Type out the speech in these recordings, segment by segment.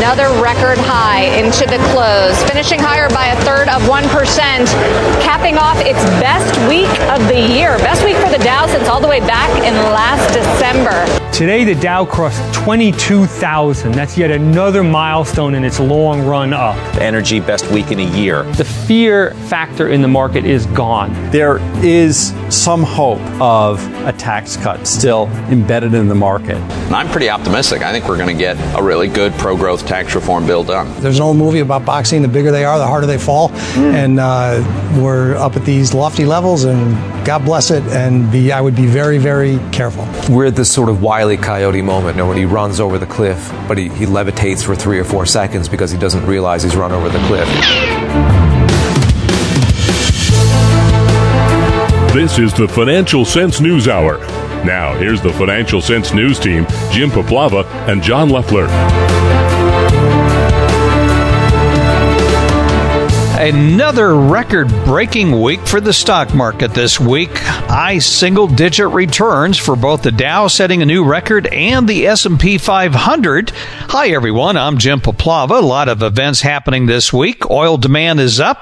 another record high into the close, finishing higher by 1/3%, capping off its best week of the year. Best week for the Dow since all the way back in last December. Today, the Dow crossed 22,000. That's yet another milestone in its long run up. Energy best week in a year. The fear factor in the market is gone. There is some hope of a tax cut still embedded in the market. And I'm pretty optimistic. I think we're going to get a really good pro-growth tax reform bill done. There's an old movie about boxing. The bigger they are, the harder they fall. And we're up at these lofty levels, and God bless it. And I would be very, very careful. We're at this sort of Wile E. Coyote moment, when he runs over the cliff, but he levitates for 3 or 4 seconds because he doesn't realize he's run over the cliff. This is the Financial Sense News Hour. Now, here's the Financial Sense News team, Jim Poplava and John Leffler. Another record-breaking week for the stock market this week. High single-digit returns for both the Dow setting a new record and the S&P 500. Hi, everyone. I'm Jim Poplava. A lot of events happening this week. Oil demand is up.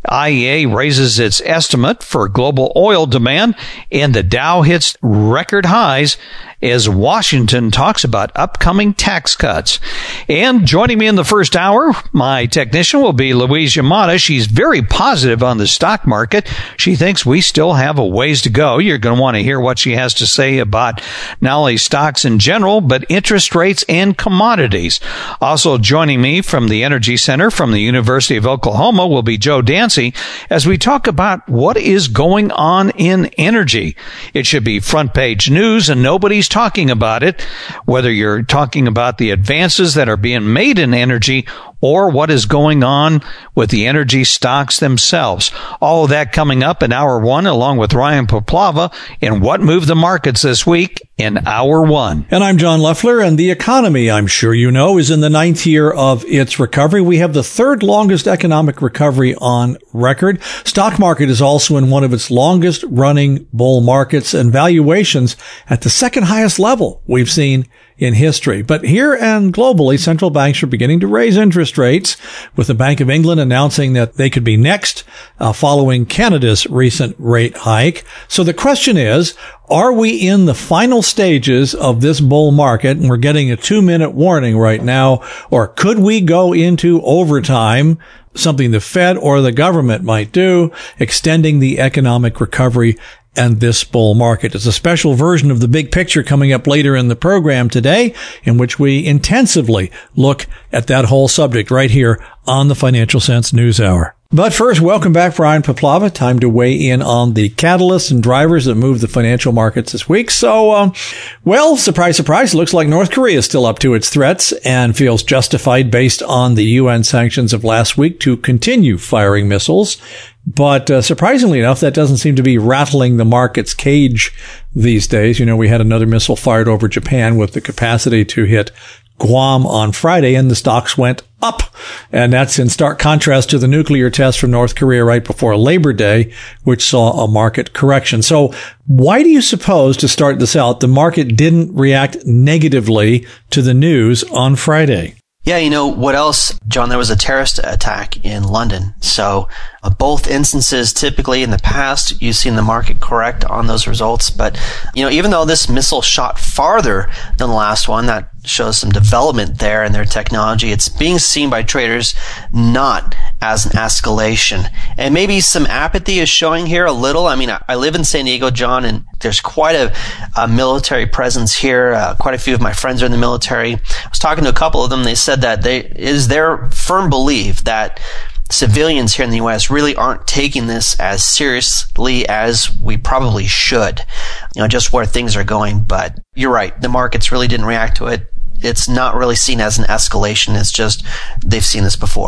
IEA raises its estimate for global oil demand, and the Dow hits record highs as Washington talks about upcoming tax cuts. And joining me in the first hour, my technician will be Louise Yamada. She's very positive on the stock market. She thinks we still have a ways to go. You're going to want to hear what she has to say about not only stocks in general, but interest rates and commodities. Also joining me from the Energy Center from the University of Oklahoma will be Joe Dancy as we talk about what is going on in energy. It should be front page news and nobody's talking about it, whether you're talking about the advances that are being made in energy or what is going on with the energy stocks themselves. All of that coming up in Hour 1, along with Ryan Poplava, in What Moved the Markets this week in Hour 1. And I'm John Leffler, and the economy, I'm sure you know, is in the 9th year of its recovery. We have the 3rd longest economic recovery on record. Stock market is also in one of its longest running bull markets, and valuations at the 2nd highest level we've seen in history. But here and globally, central banks are beginning to raise interest rates, with the Bank of England announcing that they could be next, following Canada's recent rate hike. So the question is, are we in the final stages of this bull market? And we're getting a 2-minute warning right now. Or could we go into overtime, something the Fed or the government might do, extending the economic recovery and this bull market? Is a special version of The Big Picture coming up later in the program today, in which we intensively look at that whole subject right here on the Financial Sense News Hour. But first, welcome back, Ryan Poplava. Time to weigh in on the catalysts and drivers that move the financial markets this week. So, well, surprise, surprise, looks like North Korea is still up to its threats and feels justified based on the UN sanctions of last week to continue firing missiles. But surprisingly enough, that doesn't seem to be rattling the market's cage these days. You know, we had another missile fired over Japan with the capacity to hit Guam on Friday, and the stocks went up. And that's in stark contrast to the nuclear test from North Korea right before Labor Day, which saw a market correction. So why do you suppose, to start this out, the market didn't react negatively to the news on Friday? Yeah, you know, what else, John? There was a terrorist attack in London. So both instances, typically in the past, you've seen the market correct on those results. But, you know, even though this missile shot farther than the last one, that shows some development there in their technology. It's being seen by traders not as an escalation. And maybe some apathy is showing here a little. I mean, I live in San Diego, John, and there's quite a military presence here. Quite a few of my friends are in the military. I was talking to a couple of them. They said that it is their firm belief that civilians here in the U.S. really aren't taking this as seriously as we probably should, you know, just where things are going. But you're right. The markets really didn't react to it. It's not really seen as an escalation. It's just they've seen this before.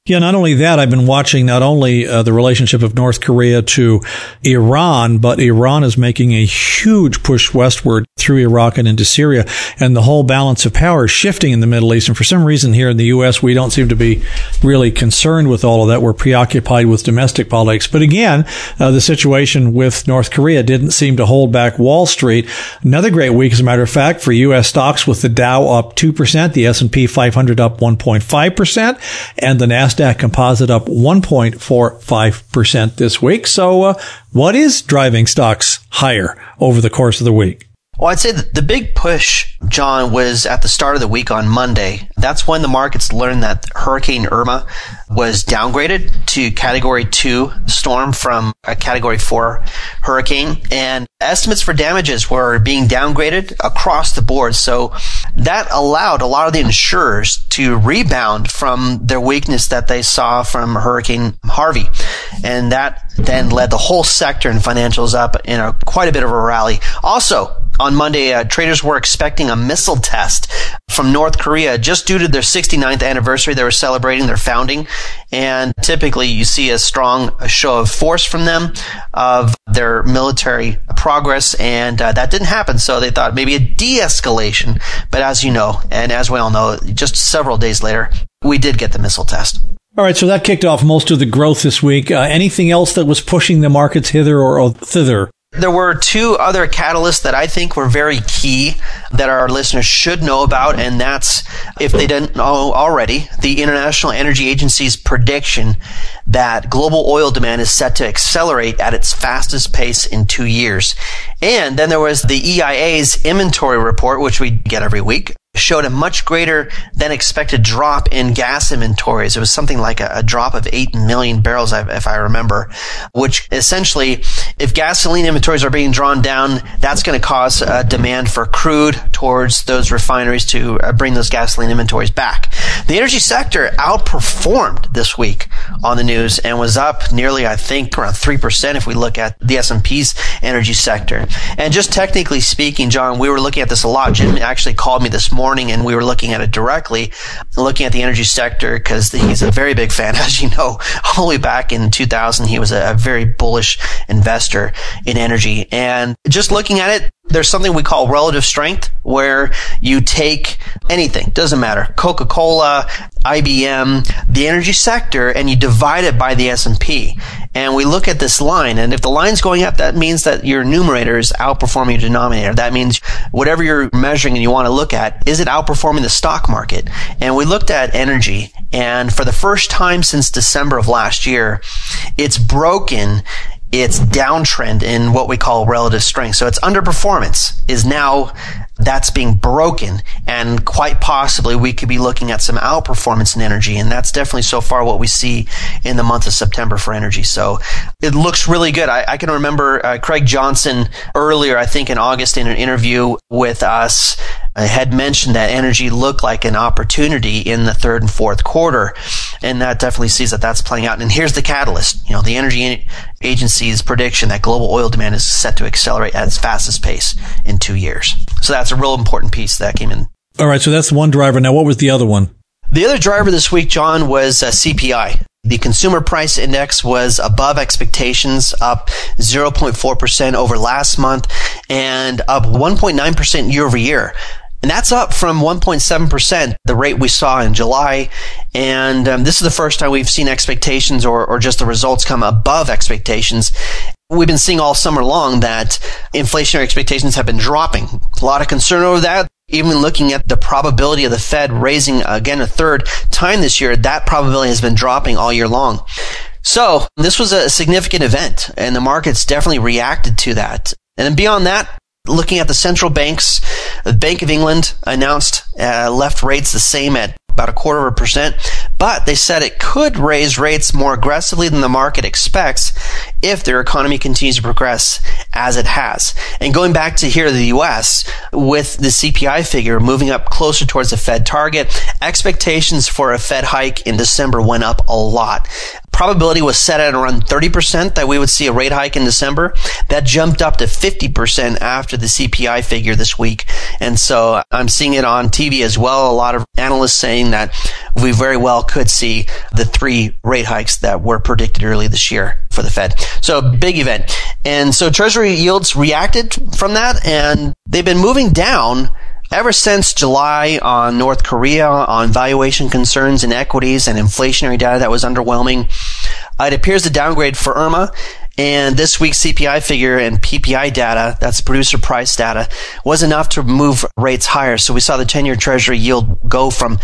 Yeah, not only that, I've been watching not only the relationship of North Korea to Iran, but Iran is making a huge push westward through Iraq and into Syria, and the whole balance of power is shifting in the Middle East. And for some reason here in the U.S., we don't seem to be really concerned with all of that. We're preoccupied with domestic politics. But again, the situation with North Korea didn't seem to hold back Wall Street. Another great week, as a matter of fact, for U.S. stocks, with the Dow up 2%, the S&P 500 up 1.5%, and the NASDAQ Composite up 1.45% this week. So what is driving stocks higher over the course of the week? Well, I'd say that the big push, John, was at the start of the week on Monday. That's when the markets learned that Hurricane Irma was downgraded to Category 2 storm from a Category 4 hurricane. And estimates for damages were being downgraded across the board. So that allowed a lot of the insurers to rebound from their weakness that they saw from Hurricane Harvey. And that then led the whole sector and financials up in quite a bit of a rally. Also, on Monday, traders were expecting a missile test from North Korea just due to their 69th anniversary. They were celebrating their founding. And typically you see a strong show of force from them, of their military progress. And that didn't happen. So they thought maybe a de-escalation. But as you know, and as we all know, just several days later, we did get the missile test. All right, so that kicked off most of the growth this week. Anything else that was pushing the markets hither or thither? There were two other catalysts that I think were very key that our listeners should know about, and that's, if they didn't know already, the International Energy Agency's prediction that global oil demand is set to accelerate at its fastest pace in 2 years. And then there was the EIA's inventory report, which we get every week, showed a much greater than expected drop in gas inventories. It was something like a drop of 8 million barrels, if I remember, which essentially, if gasoline inventories are being drawn down, that's going to cause a demand for crude towards those refineries to bring those gasoline inventories back. The energy sector outperformed this week on the news and was up nearly, I think, around 3% if we look at the S&P's energy sector. And just technically speaking, John, we were looking at this a lot. Jim actually called me this morning and we were looking at it directly, looking at the energy sector, because he's a very big fan. As you know, all the way back in 2000, he was a very bullish investor in energy. And just looking at it, there's something we call relative strength, where you take anything, doesn't matter, Coca-Cola, IBM, the energy sector, and you divide it by the S&P. And we look at this line, and if the line's going up, that means that your numerator is outperforming your denominator. That means whatever you're measuring and you want to look at, is it outperforming the stock market? And we looked at energy, and for the first time since December of last year, it's broken its downtrend in what we call relative strength. So its underperformance is now, that's being broken, and quite possibly we could be looking at some outperformance in energy, and that's definitely so far what we see in the month of September for energy. So it looks really good. I can remember Craig Johnson earlier, I think in August, in an interview with us, had mentioned that energy looked like an opportunity in the third and fourth quarter, and that definitely sees that that's playing out. And here's the catalyst. The Energy Agency's prediction that global oil demand is set to accelerate at its fastest pace in 2 years. So that's a real important piece that came in. All right, so that's one driver. Now, what was the other one? The other driver this week, John, was CPI. The consumer price index was above expectations, up 0.4% over last month and up 1.9% year over year. And that's up from 1.7%, the rate we saw in July. And this is the first time we've seen expectations or just the results come above expectations. We've been seeing all summer long that inflationary expectations have been dropping. A lot of concern over that. Even looking at the probability of the Fed raising again a third time this year, that probability has been dropping all year long. So this was a significant event, and the markets definitely reacted to that. And then beyond that, looking at the central banks, the Bank of England announced left rates the same at about 0.25%, but they said it could raise rates more aggressively than the market expects if their economy continues to progress as it has. And going back to here in the U.S., with the CPI figure moving up closer towards the Fed target, expectations for a Fed hike in December went up a lot. probability was set at around 30% that we would see a rate hike in December. That jumped up to 50% after the CPI figure this week. And so I'm seeing it on TV as well. A lot of analysts saying that we very well could see the 3 rate hikes that were predicted early this year for the Fed. So big event. And so Treasury yields reacted from that, and they've been moving down ever since July on North Korea, on valuation concerns in equities and inflationary data that was underwhelming. It appears the downgrade for IRMA and this week's CPI figure and PPI data, that's producer price data, was enough to move rates higher. So we saw the 10-year Treasury yield go from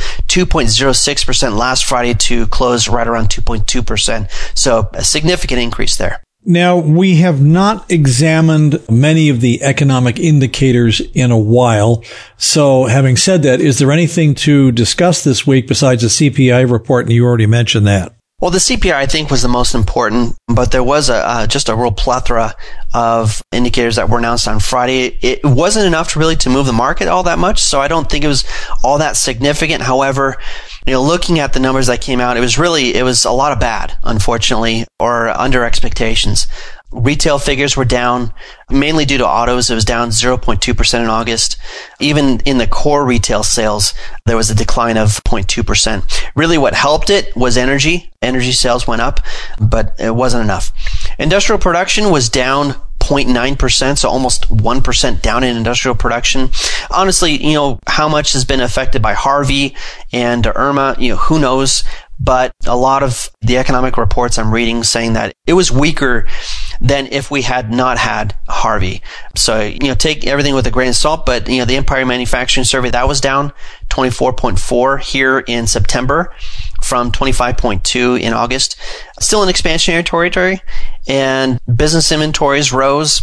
2.06% last Friday to close right around 2.2%. So a significant increase there. Now, we have not examined many of the economic indicators in a while. So having said that, is there anything to discuss this week besides the CPI report? And you already mentioned that. Well, the CPI, I think, was the most important, but there was just a real plethora of indicators that were announced on Friday. It wasn't enough to move the market all that much, so I don't think it was all that significant. However, looking at the numbers that came out, it was a lot of bad, unfortunately, or under expectations. Retail figures were down, mainly due to autos. It was down 0.2% in August. Even in the core retail sales, there was a decline of 0.2%. Really what helped it was energy. Energy sales went up, but it wasn't enough. Industrial production was down 0.9%, so almost 1% down in industrial production. Honestly, how much has been affected by Harvey and Irma, who knows? But a lot of the economic reports I'm reading saying that it was weaker than if we had not had Harvey. So, take everything with a grain of salt, but, the Empire Manufacturing Survey, that was down 24.4 here in September from 25.2 in August. Still in expansionary territory, and business inventories rose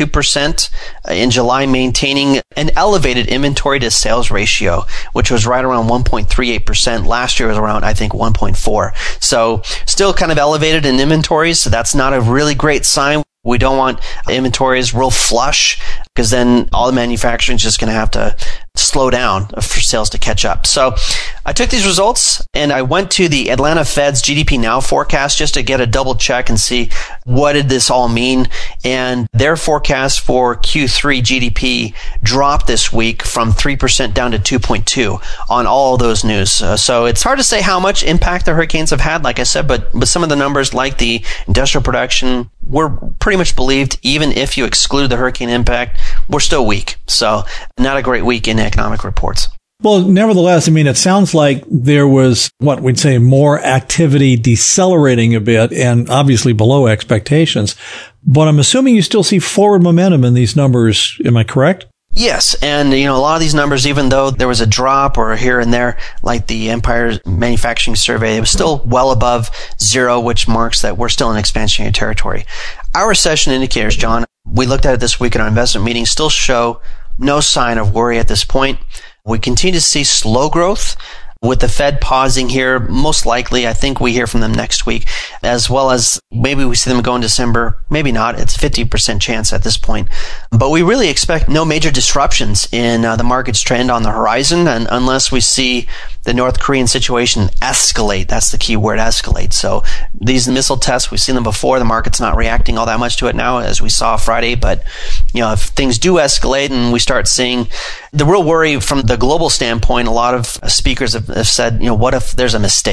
0.2% in July, maintaining an elevated inventory to sales ratio, which was right around 1.38%. Last year was around, I think, 1.4. So still kind of elevated in inventories. So that's not a really great sign. We don't want inventories real flush, because then all the manufacturing is just going to have to slow down for sales to catch up. So I took these results and I went to the Atlanta Fed's GDP Now forecast just to get a double check and see what did this all mean. And their forecast for Q3 GDP dropped this week from 3% down to 2.2 on all those news. So it's hard to say how much impact the hurricanes have had, like I said, but some of the numbers like the industrial production were pretty much believed. Even if you exclude the hurricane impact, we're still weak. So not a great week in economic reports. Well, nevertheless, it sounds like there was what we'd say more activity decelerating a bit and obviously below expectations. But I'm assuming you still see forward momentum in these numbers. Am I correct? Yes. And, a lot of these numbers, even though there was a drop or here and there, like the Empire Manufacturing Survey, it was still well above zero, which marks that we're still in expansionary territory. Our recession indicators, John, we looked at it this week at our investment meeting, still show no sign of worry at this point. We continue to see slow growth, with the Fed pausing here. Most likely, I think we hear from them next week, as well as maybe we see them go in December. Maybe not. It's 50% chance at this point. But we really expect no major disruptions in the market's trend on the horizon, and unless we see the North Korean situation escalate. That's the key word, escalate. So these missile tests, we've seen them before. The market's not reacting all that much to it now, as we saw Friday. But, if things do escalate and we start seeing the real worry from the global standpoint, a lot of speakers have said, what if there's a mistake,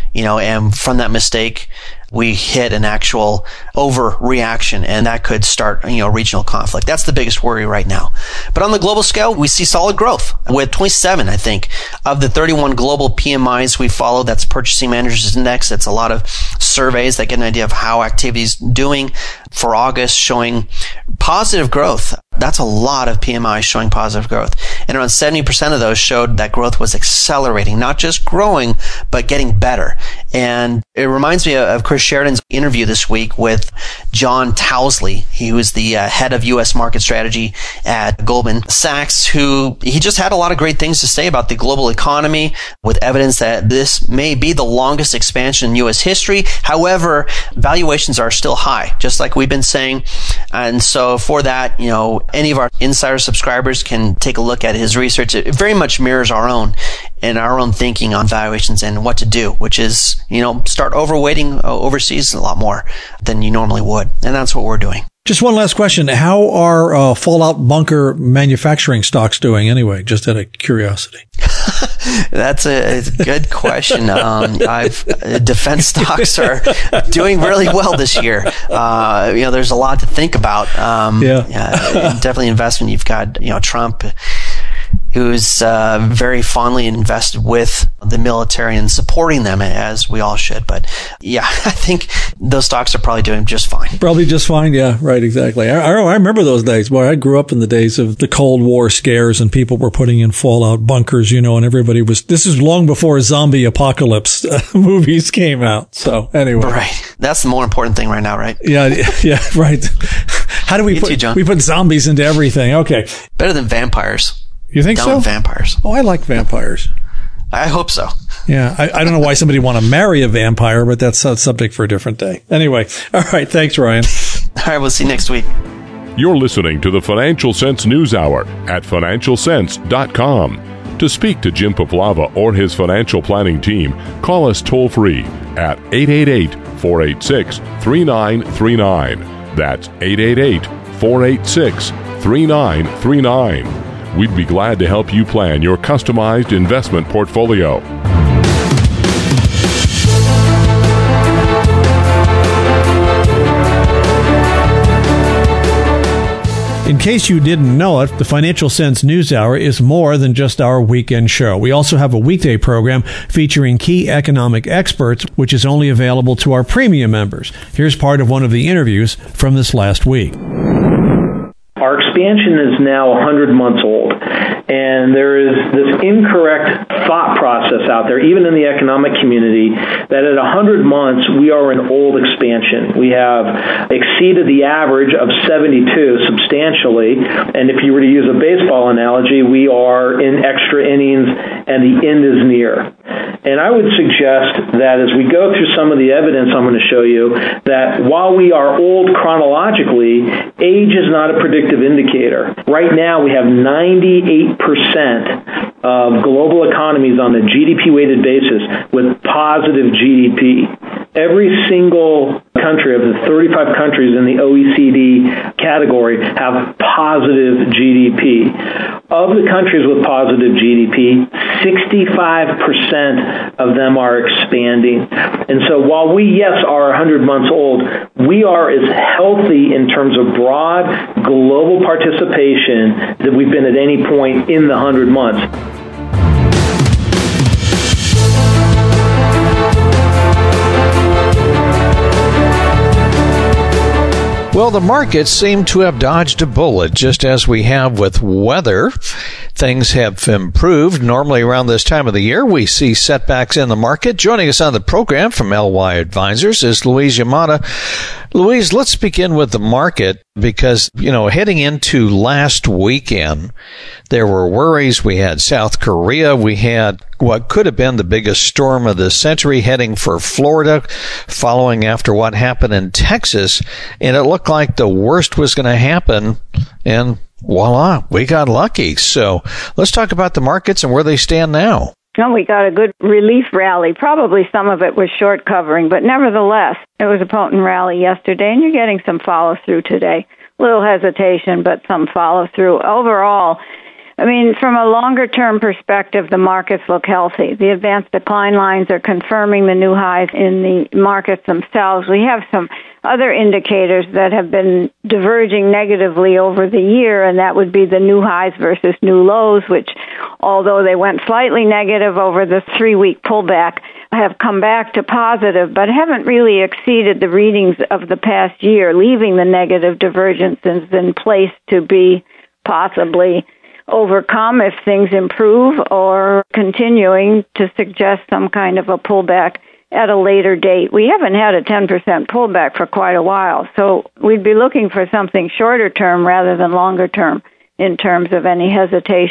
and from that mistake, we hit an actual overreaction, and that could start, regional conflict. That's the biggest worry right now. But on the global scale, we see solid growth with 27, I think, of the 31 global PMIs we follow. That's Purchasing Managers Index. It's a lot of surveys that get an idea of how activity's doing for August, showing positive growth. That's a lot of PMIs showing positive growth. And around 70% of those showed that growth was accelerating, not just growing, but getting better. And it reminds me of Chris Sheridan's interview this week with John Towsley. He was the head of U.S. market strategy at Goldman Sachs, who he just had a lot of great things to say about the global economy, with evidence that this may be the longest expansion in U.S. history. However, valuations are still high, just like we've been saying. And so for that, So any of our insider subscribers can take a look at his research. It very much mirrors our own and our own thinking on valuations and what to do, which is, start overweighting overseas a lot more than you normally would. And that's what we're doing. Just one last question. How are fallout bunker manufacturing stocks doing anyway? Just out of curiosity. That's a good question. Defense stocks are doing really well this year. There's a lot to think about. Definitely investment. You've got, Trump, who's very fondly invested with the military and supporting them, as we all should. But yeah, I think those stocks are probably doing just fine. Probably just fine. Yeah, right. Exactly. I remember those days. Boy, I grew up in the days of the Cold War scares and people were putting in fallout bunkers, and everybody this is long before zombie apocalypse movies came out. So anyway. Right. That's the more important thing right now, right? Yeah, right. How do we put zombies into everything? Okay. Better than vampires. You think so? Vampires. Oh, I like vampires. I hope so. Yeah, I don't know why somebody want to marry a vampire, but that's a subject for a different day. Anyway, all right, thanks, Ryan. All right, we'll see you next week. You're listening to the Financial Sense News Hour at financialsense.com. To speak to Jim Paplava or his financial planning team, call us toll-free at 888-486-3939. That's 888-486-3939. We'd be glad to help you plan your customized investment portfolio. In case you didn't know it, the Financial Sense News Hour is more than just our weekend show. We also have a weekday program featuring key economic experts, which is only available to our premium members. Here's part of one of the interviews from this last week. Our expansion is now 100 months old, and there is this incorrect thought process out there, even in the economic community, that at 100 months we are an old expansion. We have exceeded the average of 72 substantially, and if you were to use a baseball analogy, we are in extra innings and the end is near. And I would suggest that as we go through some of the evidence I'm going to show you, that while we are old chronologically, age is not a predictive indicator. Right now, we have 98% of global economies on a GDP-weighted basis with positive GDP. Every single country of the 35 countries in the OECD category have positive GDP. Of the countries with positive GDP, 65% of them are expanding. And so while we, yes, are 100 months old, we are as healthy in terms of broad global participation that we've been at any point in the 100 months. Well, the markets seem to have dodged a bullet, just as we have with weather. Things have improved. Normally around this time of the year, we see setbacks in the market. Joining us on the program from LY Advisors is Louise Yamada. Louise, let's begin with the market because, heading into last weekend, there were worries. We had South Korea. We had what could have been the biggest storm of the century heading for Florida, following after what happened in Texas. And it looked like the worst was going to happen. And voila, we got lucky. So let's talk about the markets and where they stand now. No, we got a good relief rally. Probably some of it was short covering, but nevertheless, it was a potent rally yesterday, and you're getting some follow-through today. Little hesitation, but some follow-through. Overall, from a longer-term perspective, the markets look healthy. The advanced decline lines are confirming the new highs in the markets themselves. We have some other indicators that have been diverging negatively over the year, and that would be the new highs versus new lows, which, although they went slightly negative over the 3-week pullback, have come back to positive, but haven't really exceeded the readings of the past year, leaving the negative divergences in place to be possibly overcome if things improve, or continuing to suggest some kind of a pullback at a later date. We haven't had a 10% pullback for quite a while, so we'd be looking for something shorter term rather than longer term in terms of any hesitation.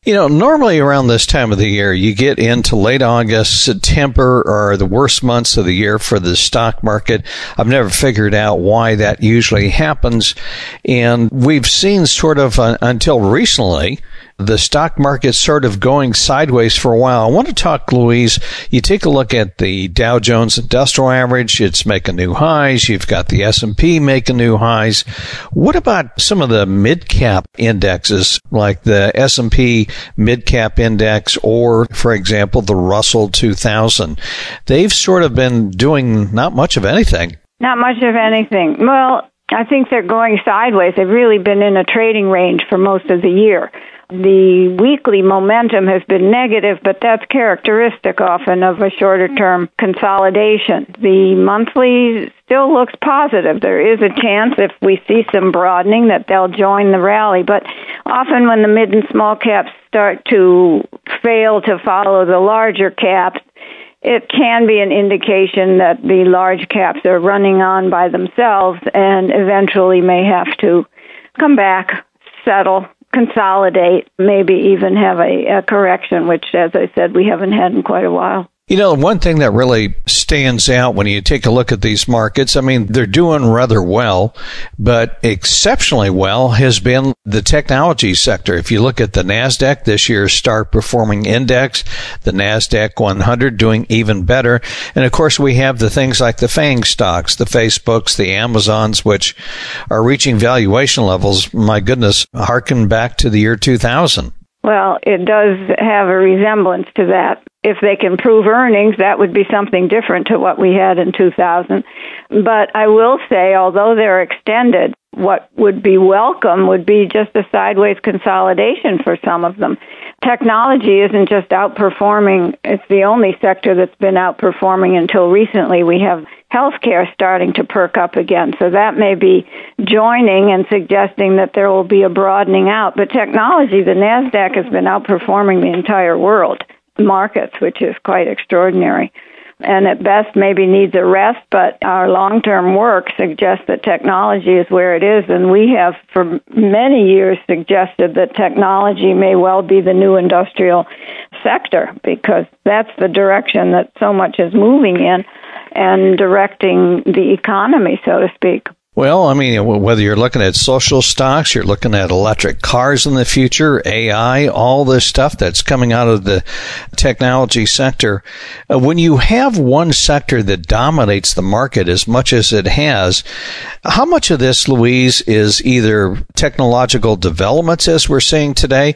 You know, normally around this time of the year, you get into late August, September are the worst months of the year for the stock market. I've never figured out why that usually happens. And we've seen sort of until recently, the stock market sort of going sideways for a while. I want to talk, Louise, you take a look at the Dow Jones Industrial Average. It's making new highs. You've got the S&P making new highs. What about some of the mid-cap indexes like the S&P Mid-Cap Index or, for example, the Russell 2000? They've sort of been doing not much of anything. Not much of anything. Well, I think they're going sideways. They've really been in a trading range for most of the year. The weekly momentum has been negative, but that's characteristic often of a shorter-term consolidation. The monthly still looks positive. There is a chance if we see some broadening that they'll join the rally, but often when the mid and small caps start to fail to follow the larger caps, it can be an indication that the large caps are running on by themselves and eventually may have to come back, settle, consolidate, maybe even have a correction, which, as I said, we haven't had in quite a while. You know, one thing that really stands out when you take a look at these markets, I mean, they're doing rather well, but exceptionally well has been the technology sector. If you look at the NASDAQ, this year's star performing index, the NASDAQ 100 doing even better. And of course, we have the things like the FANG stocks, the Facebooks, the Amazons, which are reaching valuation levels, my goodness, harken back to the year 2000. Well, it does have a resemblance to that. If they can prove earnings, that would be something different to what we had in 2000. But I will say, although they're extended, what would be welcome would be just a sideways consolidation for some of them. Technology isn't just outperforming. It's the only sector that's been outperforming until recently. We have healthcare starting to perk up again. So that may be joining and suggesting that there will be a broadening out. But technology, the NASDAQ has been outperforming the entire world markets, which is quite extraordinary. And at best maybe needs a rest, but our long-term work suggests that technology is where it is, and we have for many years suggested that technology may well be the new industrial sector, because that's the direction that so much is moving in and directing the economy, so to speak. Well, I mean, whether you're looking at social stocks, you're looking at electric cars in the future, AI, all this stuff that's coming out of the technology sector. When you have one sector that dominates the market as much as it has, how much of this, Louise, is either technological developments as we're seeing today,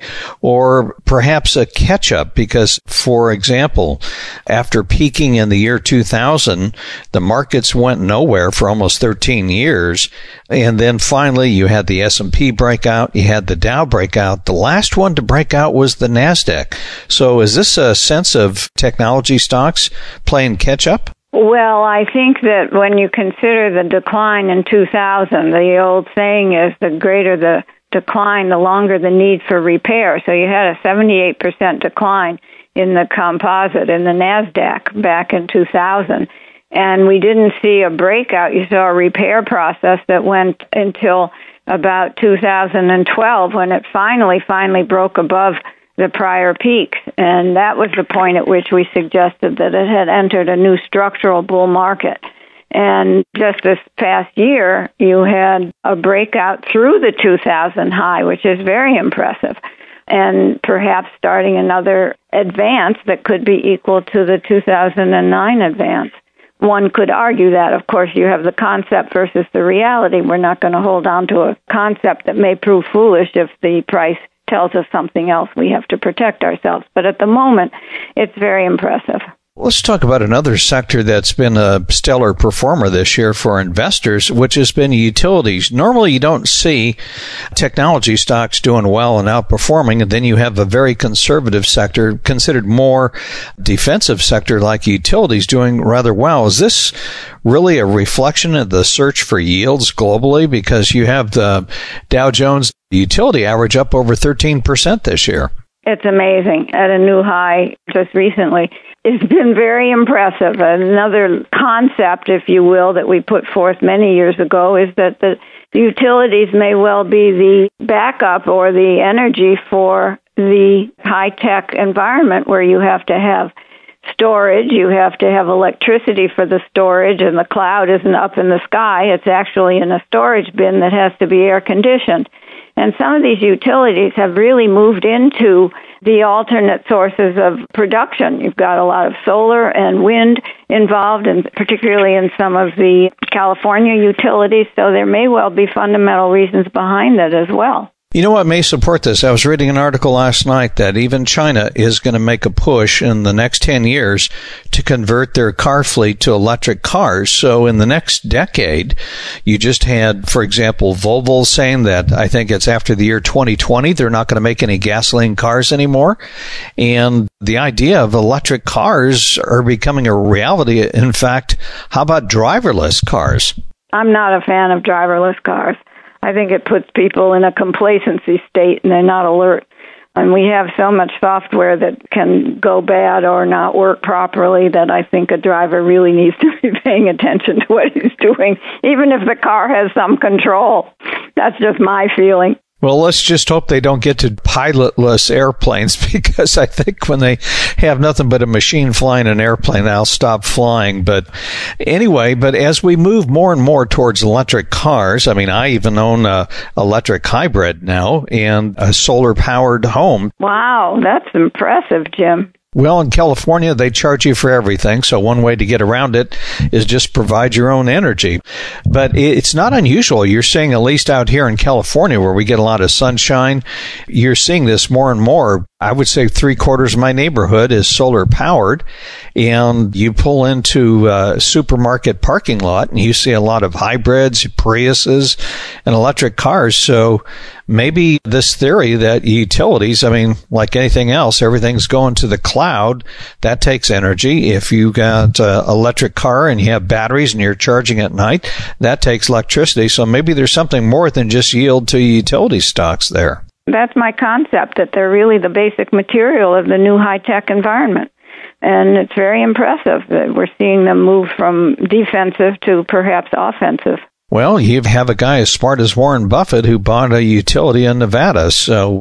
or perhaps a catch-up? Because, for example, after peaking in the year 2000, the markets went nowhere for almost 13 years. And then finally, you had the S&P breakout, you had the Dow breakout. The last one to break out was the NASDAQ. So is this a sense of technology stocks playing catch-up? Well, I think that when you consider the decline in 2000, the old saying is the greater the decline, the longer the need for repair. So you had a 78% decline in the composite, in the NASDAQ back in 2000. And we didn't see a breakout. You saw a repair process that went until about 2012 when it finally broke above the prior peaks. And that was the point at which we suggested that it had entered a new structural bull market. And just this past year, you had a breakout through the 2000 high, which is very impressive, and perhaps starting another advance that could be equal to the 2009 advance. One could argue that, of course, you have the concept versus the reality. We're not going to hold on to a concept that may prove foolish if the price tells us something else. We have to protect ourselves. But at the moment, it's very impressive. Let's talk about another sector that's been a stellar performer this year for investors, which has been utilities. Normally, you don't see technology stocks doing well and outperforming, and then you have a very conservative sector, considered more defensive sector like utilities, doing rather well. Is this really a reflection of the search for yields globally? Because you have the Dow Jones utility average up over 13% this year. It's amazing, at a new high just recently. It's been very impressive. Another concept, if you will, that we put forth many years ago is that the utilities may well be the backup or the energy for the high-tech environment where you have to have storage, you have to have electricity for the storage, and the cloud isn't up in the sky. It's actually in a storage bin that has to be air-conditioned. And some of these utilities have really moved into the alternate sources of production. You've got a lot of solar and wind involved, and particularly in some of the California utilities, so there may well be fundamental reasons behind that as well. You know what may support this? I was reading an article last night that even China is going to make a push in the next 10 years to convert their car fleet to electric cars. So in the next decade, you just had, for example, Volvo saying that I think it's after the year 2020, they're not going to make any gasoline cars anymore. And the idea of electric cars are becoming a reality. In fact, how about driverless cars? I'm not a fan of driverless cars. I think it puts people in a complacency state and they're not alert. And we have so much software that can go bad or not work properly that I think a driver really needs to be paying attention to what he's doing, even if the car has some control. That's just my feeling. Well, let's just hope they don't get to pilotless airplanes, because I think when they have nothing but a machine flying an airplane, they'll stop flying. But anyway, as we move more and more towards electric cars, I mean, I even own a electric hybrid now and a solar-powered home. Wow, that's impressive, Jim. Well, in California, they charge you for everything, so one way to get around it is just provide your own energy. But it's not unusual. You're seeing, at least out here in California, where we get a lot of sunshine, you're seeing this more and more. I would say 3/4 of my neighborhood is solar powered, and you pull into a supermarket parking lot and you see a lot of hybrids, Priuses, and electric cars. So maybe this theory that utilities, I mean, like anything else, everything's going to the cloud. That takes energy. If you got an electric car and you have batteries and you're charging at night, that takes electricity. So maybe there's something more than just yield to utility stocks there. That's my concept, that they're really the basic material of the new high-tech environment. And it's very impressive that we're seeing them move from defensive to perhaps offensive. Well, you have a guy as smart as Warren Buffett who bought a utility in Nevada. So,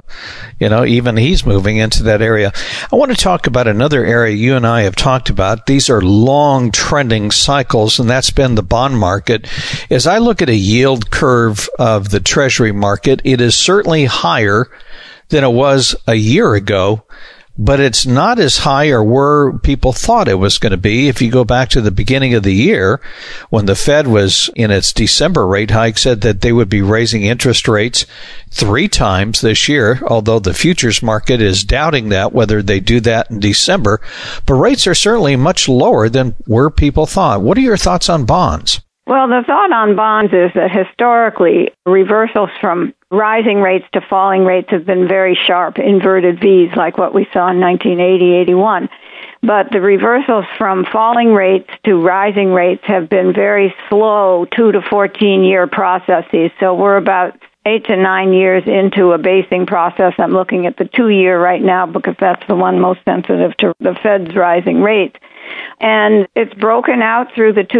even he's moving into that area. I want to talk about another area you and I have talked about. These are long trending cycles, and that's been the bond market. As I look at a yield curve of the Treasury market, it is certainly higher than it was a year ago, but it's not as high or where people thought it was going to be. If you go back to the beginning of the year, when the Fed was in its December rate hike, said that they would be raising interest rates 3 times this year, although the futures market is doubting that, whether they do that in December. But rates are certainly much lower than where people thought. What are your thoughts on bonds? Well, the thought on bonds is that historically, reversals from rising rates to falling rates have been very sharp, inverted V's, like what we saw in 1980-81. But the reversals from falling rates to rising rates have been very slow, 2 to 14-year processes. So we're about 8 to 9 years into a basing process. I'm looking at the 2-year right now because that's the one most sensitive to the Fed's rising rates. And it's broken out through the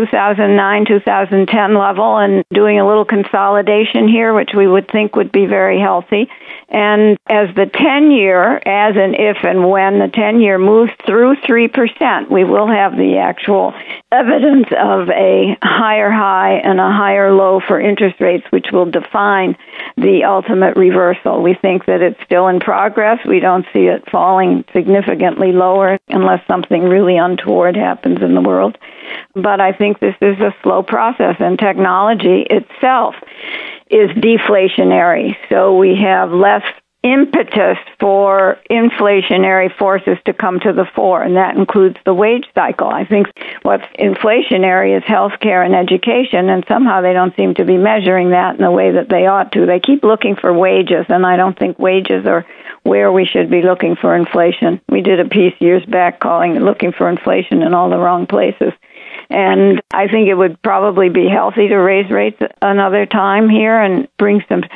2009-2010 level and doing a little consolidation here, which we would think would be very healthy. And as the 10-year, as and if and when the 10-year moves through 3%, we will have the actual evidence of a higher high and a higher low for interest rates, which will define the ultimate reversal. We think that it's still in progress. We don't see it falling significantly lower unless something really untoward happens in the world. But I think this is a slow process, and technology itself is deflationary. So we have less impetus for inflationary forces to come to the fore, and that includes the wage cycle. I think what's inflationary is healthcare and education, and somehow they don't seem to be measuring that in the way that they ought to. They keep looking for wages, and I don't think wages are where we should be looking for inflation. We did a piece years back calling it looking for inflation in all the wrong places. And I think it would probably be healthy to raise rates another time here and bring some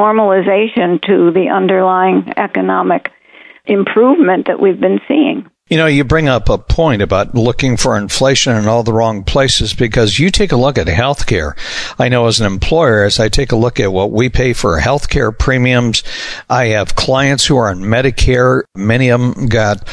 normalization to the underlying economic improvement that we've been seeing. You know, you bring up a point about looking for inflation in all the wrong places, because you take a look at healthcare. I know as an employer, as I take a look at what we pay for healthcare premiums, I have clients who are on Medicare. Many of them got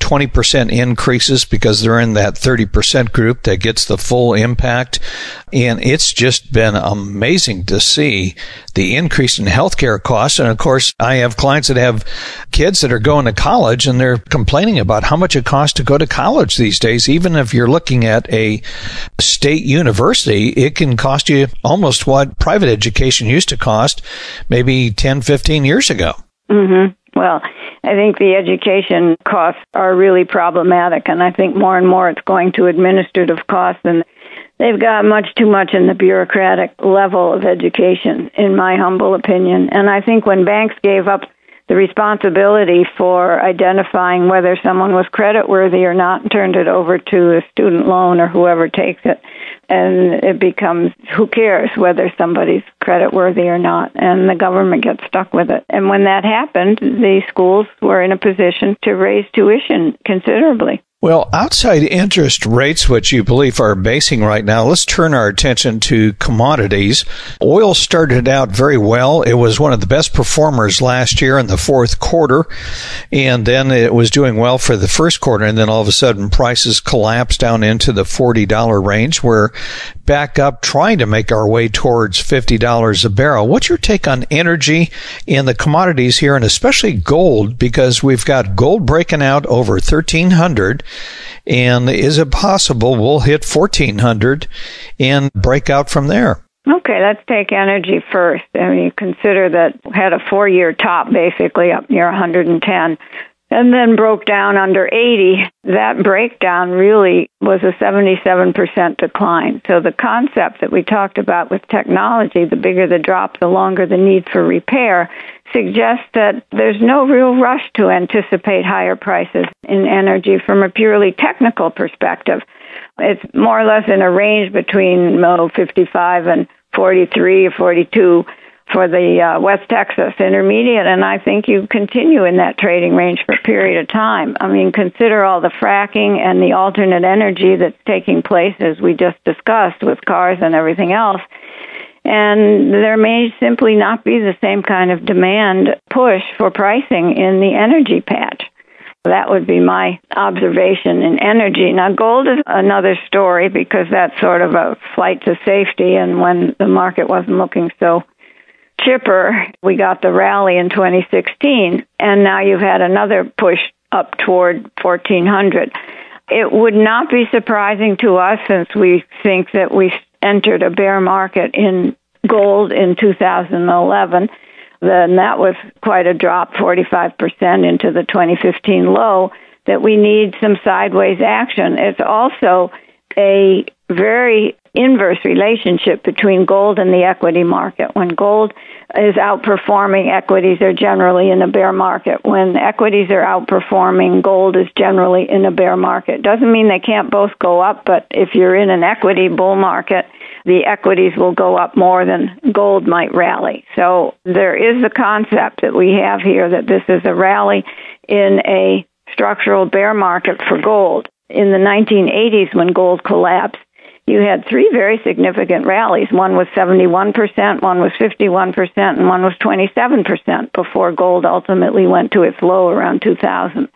20% increases because they're in that 30% group that gets the full impact. And it's just been amazing to see the increase in healthcare costs. And of course, I have clients that have kids that are going to college, and they're complaining about how much it costs to go to college these days. Even if you're looking at a state university, it can cost you almost what private education used to cost maybe 10, 15 years ago. Mm-hmm. Well, I think the education costs are really problematic, and I think more and more it's going to administrative costs, and they've got much too much in the bureaucratic level of education, in my humble opinion. And I think when banks gave up the responsibility for identifying whether someone was creditworthy or not and turned it over to a student loan or whoever takes it, and it becomes, who cares whether somebody's creditworthy or not, and the government gets stuck with it. And when that happened, the schools were in a position to raise tuition considerably. Well, outside interest rates, which you believe are basing right now, let's turn our attention to commodities. Oil started out very well. It was one of the best performers last year in the fourth quarter, and then it was doing well for the first quarter, and then all of a sudden prices collapsed down into the $40 range. We're back up trying to make our way towards $50 a barrel. What's your take on energy and the commodities here, and especially gold, because we've got gold breaking out over 1,300, and is it possible we'll hit 1,400 and break out from there? Okay, let's take energy first. I mean, you consider that we had a 4-year top basically up near 110 and then broke down under 80. That breakdown really was a 77% decline. So the concept that we talked about with technology, the bigger the drop, the longer the need for repair, suggests that there's no real rush to anticipate higher prices in energy from a purely technical perspective. It's more or less in a range between 55 and 43 or 42 for the West Texas Intermediate, and I think you continue in that trading range for a period of time. I mean, consider all the fracking and the alternate energy that's taking place, as we just discussed, with cars and everything else. And there may simply not be the same kind of demand push for pricing in the energy patch. That would be my observation in energy. Now, gold is another story because that's sort of a flight to safety, and when the market wasn't looking so chipper, we got the rally in 2016, and now you've had another push up toward 1,400. It would not be surprising to us, since we think that we entered a bear market in gold in 2011. Then that was quite a drop, 45% into the 2015 low, that we need some sideways action. It's also a very inverse relationship between gold and the equity market. When gold is outperforming, equities are generally in a bear market. When equities are outperforming, gold is generally in a bear market. Doesn't mean they can't both go up, but if you're in an equity bull market, the equities will go up more than gold might rally. So there is the concept that we have here that this is a rally in a structural bear market for gold. In the 1980s, when gold collapsed, you had 3 very significant rallies. One was 71%, one was 51%, and one was 27% before gold ultimately went to its low around 2000.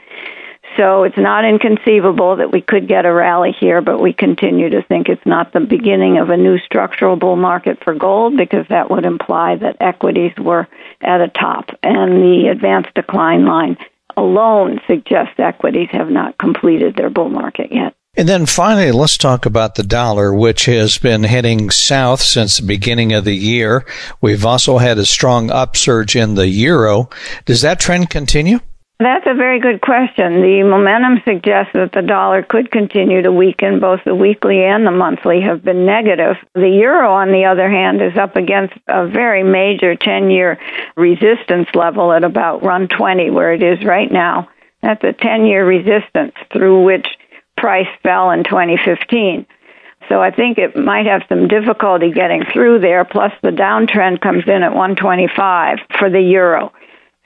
So it's not inconceivable that we could get a rally here, but we continue to think it's not the beginning of a new structural bull market for gold, because that would imply that equities were at a top, and the advanced decline line alone suggests equities have not completed their bull market yet. And then finally, let's talk about the dollar, which has been heading south since the beginning of the year. We've also had a strong upsurge in the euro. Does that trend continue? That's a very good question. The momentum suggests that the dollar could continue to weaken. Both the weekly and the monthly have been negative. The euro, on the other hand, is up against a very major 10-year resistance level at about 120, where it is right now. That's a 10-year resistance through which price fell in 2015. So I think it might have some difficulty getting through there, plus the downtrend comes in at 125 for the euro.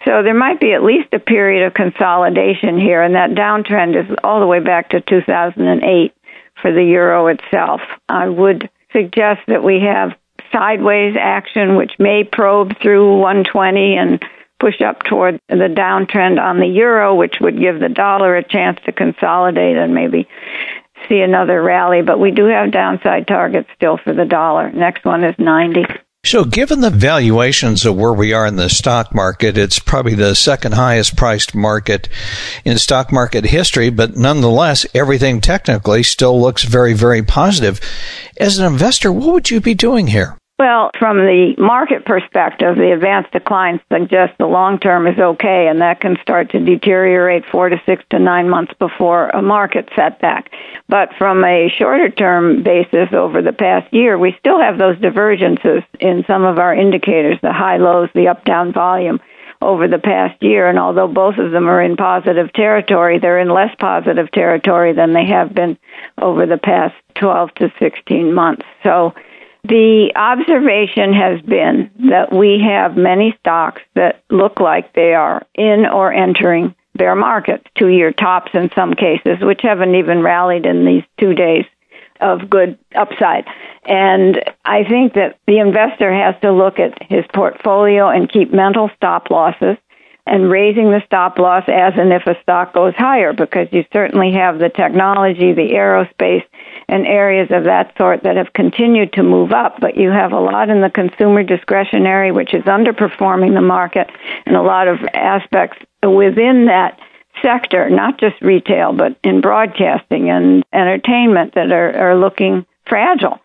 So there might be at least a period of consolidation here, and that downtrend is all the way back to 2008 for the euro itself. I would suggest that we have sideways action, which may probe through 120 and push up toward the downtrend on the euro, which would give the dollar a chance to consolidate and maybe see another rally. But we do have downside targets still for the dollar. Next one is 90. So given the valuations of where we are in the stock market, it's probably the second highest priced market in stock market history, but nonetheless, everything technically still looks very, very positive. As an investor, what would you be doing here? Well, from the market perspective, the advanced decline suggests the long term is okay, and that can start to deteriorate 4 to 6 to 9 months before a market setback. But from a shorter term basis over the past year, we still have those divergences in some of our indicators, the high lows, the up-down volume over the past year. And although both of them are in positive territory, they're in less positive territory than they have been over the past 12 to 16 months. So the observation has been that we have many stocks that look like they are in or entering bear markets, 2-year tops in some cases, which haven't even rallied in these 2 days of good upside. And I think that the investor has to look at his portfolio and keep mental stop losses and raising the stop loss as and if a stock goes higher, because you certainly have the technology, the aerospace, and areas of that sort that have continued to move up, but you have a lot in the consumer discretionary, which is underperforming the market, and a lot of aspects within that sector, not just retail, but in broadcasting and entertainment that are looking fragile.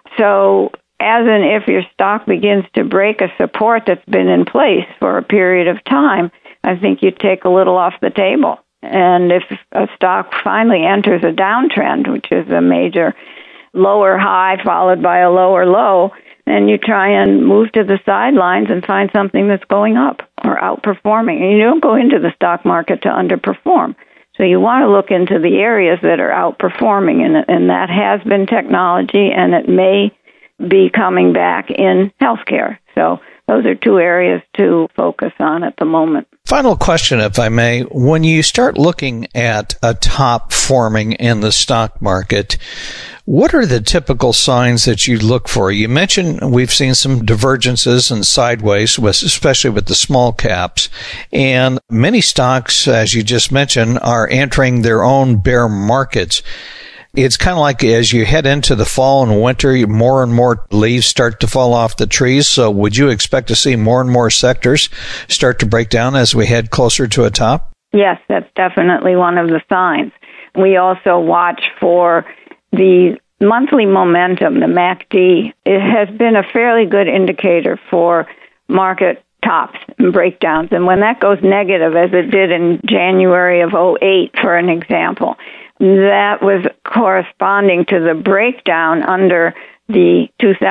So as and if your stock begins to break a support that's been in place for a period of time, I think you take a little off the table. And if a stock finally enters a downtrend, which is a major lower high followed by a lower low, then you try and move to the sidelines and find something that's going up or outperforming. And you don't go into the stock market to underperform. So you want to look into the areas that are outperforming, and that has been technology, and it may be coming back in healthcare. So those are 2 areas to focus on at the moment. Final question, if I may. When you start looking at a top forming in the stock market, what are the typical signs that you look for? You mentioned we've seen some divergences and sideways, especially with the small caps. And many stocks, as you just mentioned, are entering their own bear markets. It's kind of like as you head into the fall and winter, more and more leaves start to fall off the trees. So would you expect to see more and more sectors start to break down as we head closer to a top? Yes, that's definitely one of the signs. We also watch for the monthly momentum, the MACD. It has been a fairly good indicator for market tops and breakdowns. And when that goes negative, as it did in January of 2008, for an example, that was corresponding to the breakdown under the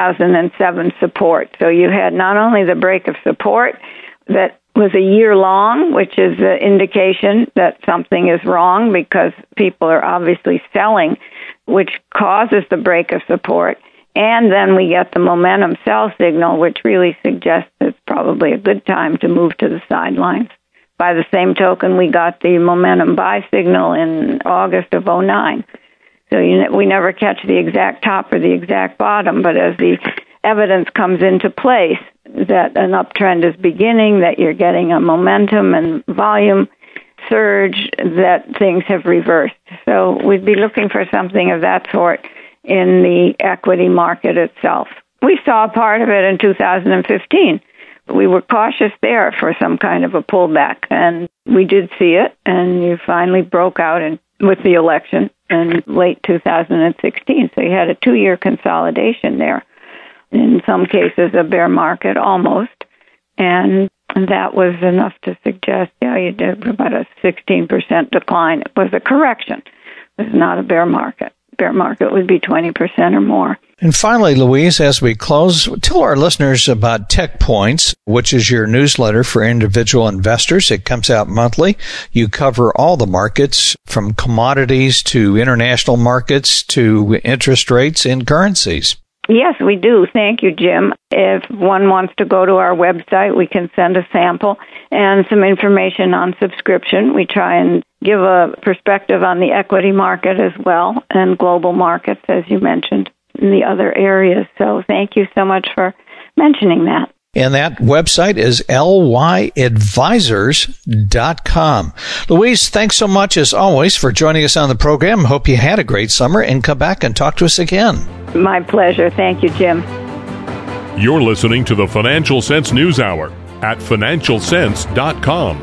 2007 support. So you had not only the break of support that was a year long, which is an indication that something is wrong because people are obviously selling, which causes the break of support. And then we get the momentum sell signal, which really suggests it's probably a good time to move to the sidelines. By the same token, we got the momentum buy signal in August of 2009. So we never catch the exact top or the exact bottom, but as the evidence comes into place that an uptrend is beginning, that you're getting a momentum and volume surge, that things have reversed. So we'd be looking for something of that sort in the equity market itself. We saw part of it in 2015. We were cautious there for some kind of a pullback, and we did see it, and you finally broke out with the election in late 2016. So you had a 2-year consolidation there. In some cases, a bear market almost, and that was enough to suggest, you did about a 16% decline. It was a correction. It was not a bear market. Bear market would be 20% or more. And finally, Louise, as we close, tell our listeners about Tech Points, which is your newsletter for individual investors. It comes out monthly. You cover all the markets, from commodities to international markets to interest rates and currencies. Yes, we do. Thank you, Jim. If one wants to go to our website, we can send a sample and some information on subscription. We try and give a perspective on the equity market as well and global markets, as you mentioned, in the other areas. So thank you so much for mentioning that. And that website is lyadvisors.com. Louise, thanks so much, as always, for joining us on the program. Hope you had a great summer, and come back and talk to us again. My pleasure. Thank you, Jim. You're listening to the Financial Sense News Hour at financialsense.com.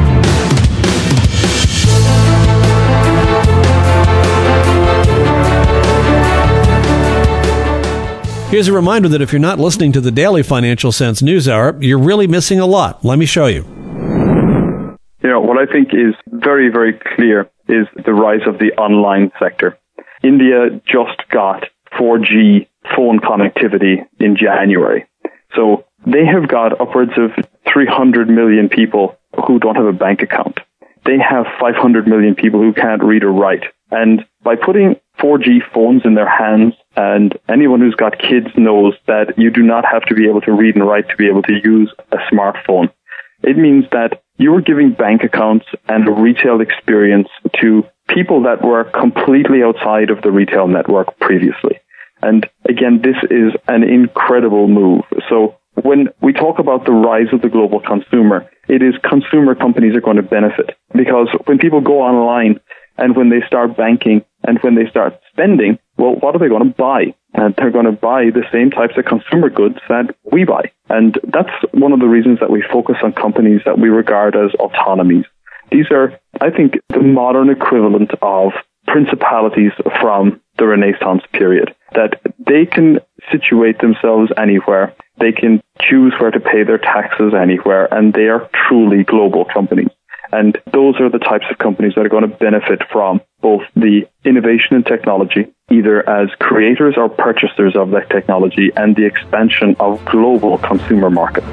Here's a reminder that if you're not listening to the daily Financial Sense News Hour, you're really missing a lot. Let me show you. What I think is very, very clear is the rise of the online sector. India just got 4G phone connectivity in January. So they have got upwards of 300 million people who don't have a bank account. They have 500 million people who can't read or write. And by putting 4G phones in their hands, and anyone who's got kids knows that you do not have to be able to read and write to be able to use a smartphone. It means that you are giving bank accounts and a retail experience to people that were completely outside of the retail network previously. And again, this is an incredible move. So when we talk about the rise of the global consumer, it is consumer companies are going to benefit, because when people go online and when they start banking and when they start spending, well, what are they going to buy? And they're going to buy the same types of consumer goods that we buy. And that's one of the reasons that we focus on companies that we regard as autonomies. These are, I think, the modern equivalent of principalities from the Renaissance period, that they can situate themselves anywhere. They can choose where to pay their taxes anywhere, and they are truly global companies. And those are the types of companies that are going to benefit from both the innovation in technology, either as creators or purchasers of that technology, and the expansion of global consumer markets.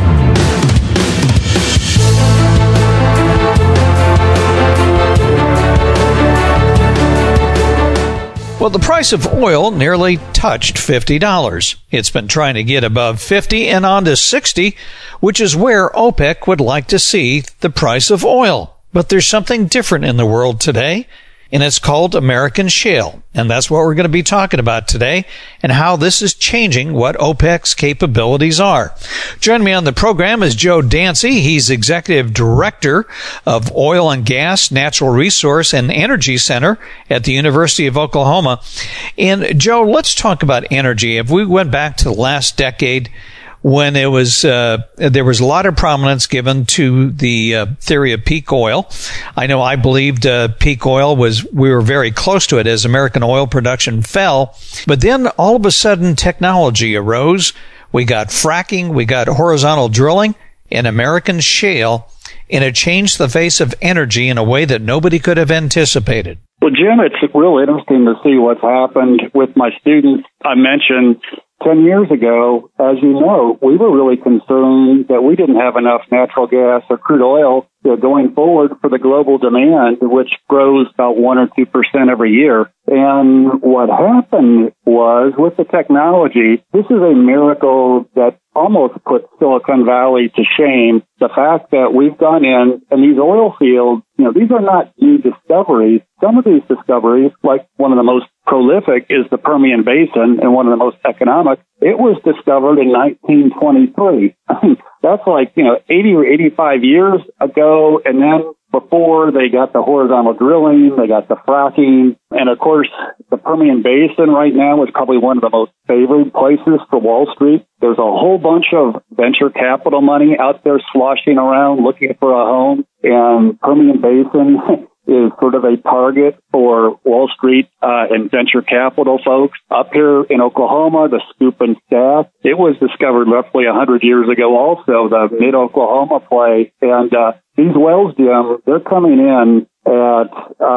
Well, the price of oil nearly touched $50. It's been trying to get above 50 and on to 60, which is where OPEC would like to see the price of oil. But there's something different in the world today, and it's called American shale. And that's what we're going to be talking about today, and how this is changing what OPEC's capabilities are. Joining me on the program is Joe Dancy. He's Executive Director of Oil and Gas, Natural Resource, and Energy Center at the University of Oklahoma. And Joe, let's talk about energy. If we went back to the last decade, when it was there was a lot of prominence given to the theory of peak oil. I know I believed peak oil we were very close to it as American oil production fell. But then all of a sudden technology arose. We got fracking, we got horizontal drilling, and American shale, and it changed the face of energy in a way that nobody could have anticipated. Well, Jim, it's real interesting to see what's happened with my students. I mentioned 10 years ago, as you know, we were really concerned that we didn't have enough natural gas or crude oil going forward for the global demand, which grows about 1 or 2% every year. And what happened was, with the technology, this is a miracle that almost put Silicon Valley to shame. The fact that we've gone in, and these oil fields, these are not new discoveries. Some of these discoveries, like one of the most prolific is the Permian Basin, and one of the most economic, it was discovered in 1923. That's like, 80 or 85 years ago. And then before they got the horizontal drilling, they got the fracking. And of course, the Permian Basin right now is probably one of the most favored places for Wall Street. There's a whole bunch of venture capital money out there sloshing around looking for a home. And Permian Basin is sort of a target for Wall Street and venture capital folks. Up here in Oklahoma, the Scoop and Staff, it was discovered roughly 100 years ago also, the Mid-Oklahoma play. And these wells, Jim, they're coming in at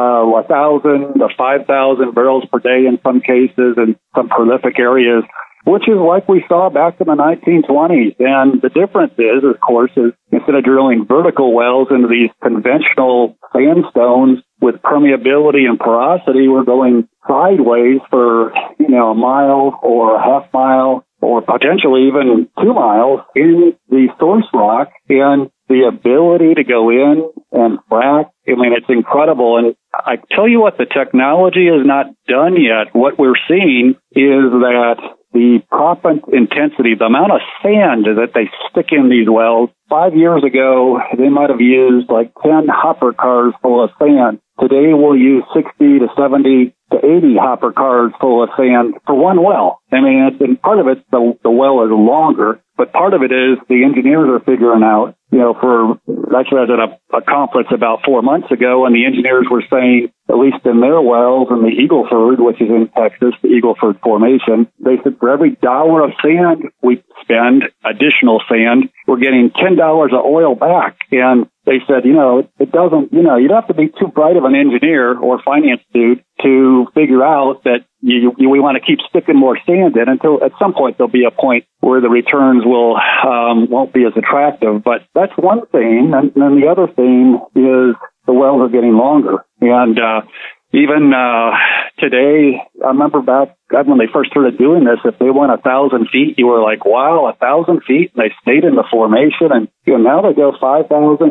1,000 to 5,000 barrels per day in some cases in some prolific areas, which is like we saw back in the 1920s. And the difference is, of course, is instead of drilling vertical wells into these conventional sandstones, with permeability and porosity, we're going sideways for, a mile or a half mile or potentially even 2 miles in the source rock, and the ability to go in and frack. I mean, it's incredible. And I tell you what, the technology is not done yet. What we're seeing is that the proppant intensity, the amount of sand that they stick in these wells, 5 years ago, they might have used like 10 hopper cars full of sand. Today, we'll use 60 to 70 to 80 hopper cars full of sand for one well. I mean, and part of it, the well is longer, but part of it is the engineers are figuring out, actually I was at a conference about 4 months ago, and the engineers were saying, at least in their wells in the Eagle Ford, which is in Texas, the Eagle Ford Formation, they said for every dollar of sand we spend, additional sand, we're getting $10 of oil back. And they said, it doesn't, you don't have to be too bright of an engineer or finance dude to figure out that we want to keep sticking more sand in until at some point there'll be a point where the returns won't be as attractive. But that's one thing. And then the other thing is the wells are getting longer. And even today, I remember back when they first started doing this, if they went 1,000 feet, you were like, wow, 1,000 feet, and they stayed in the formation. And now they go 5,000,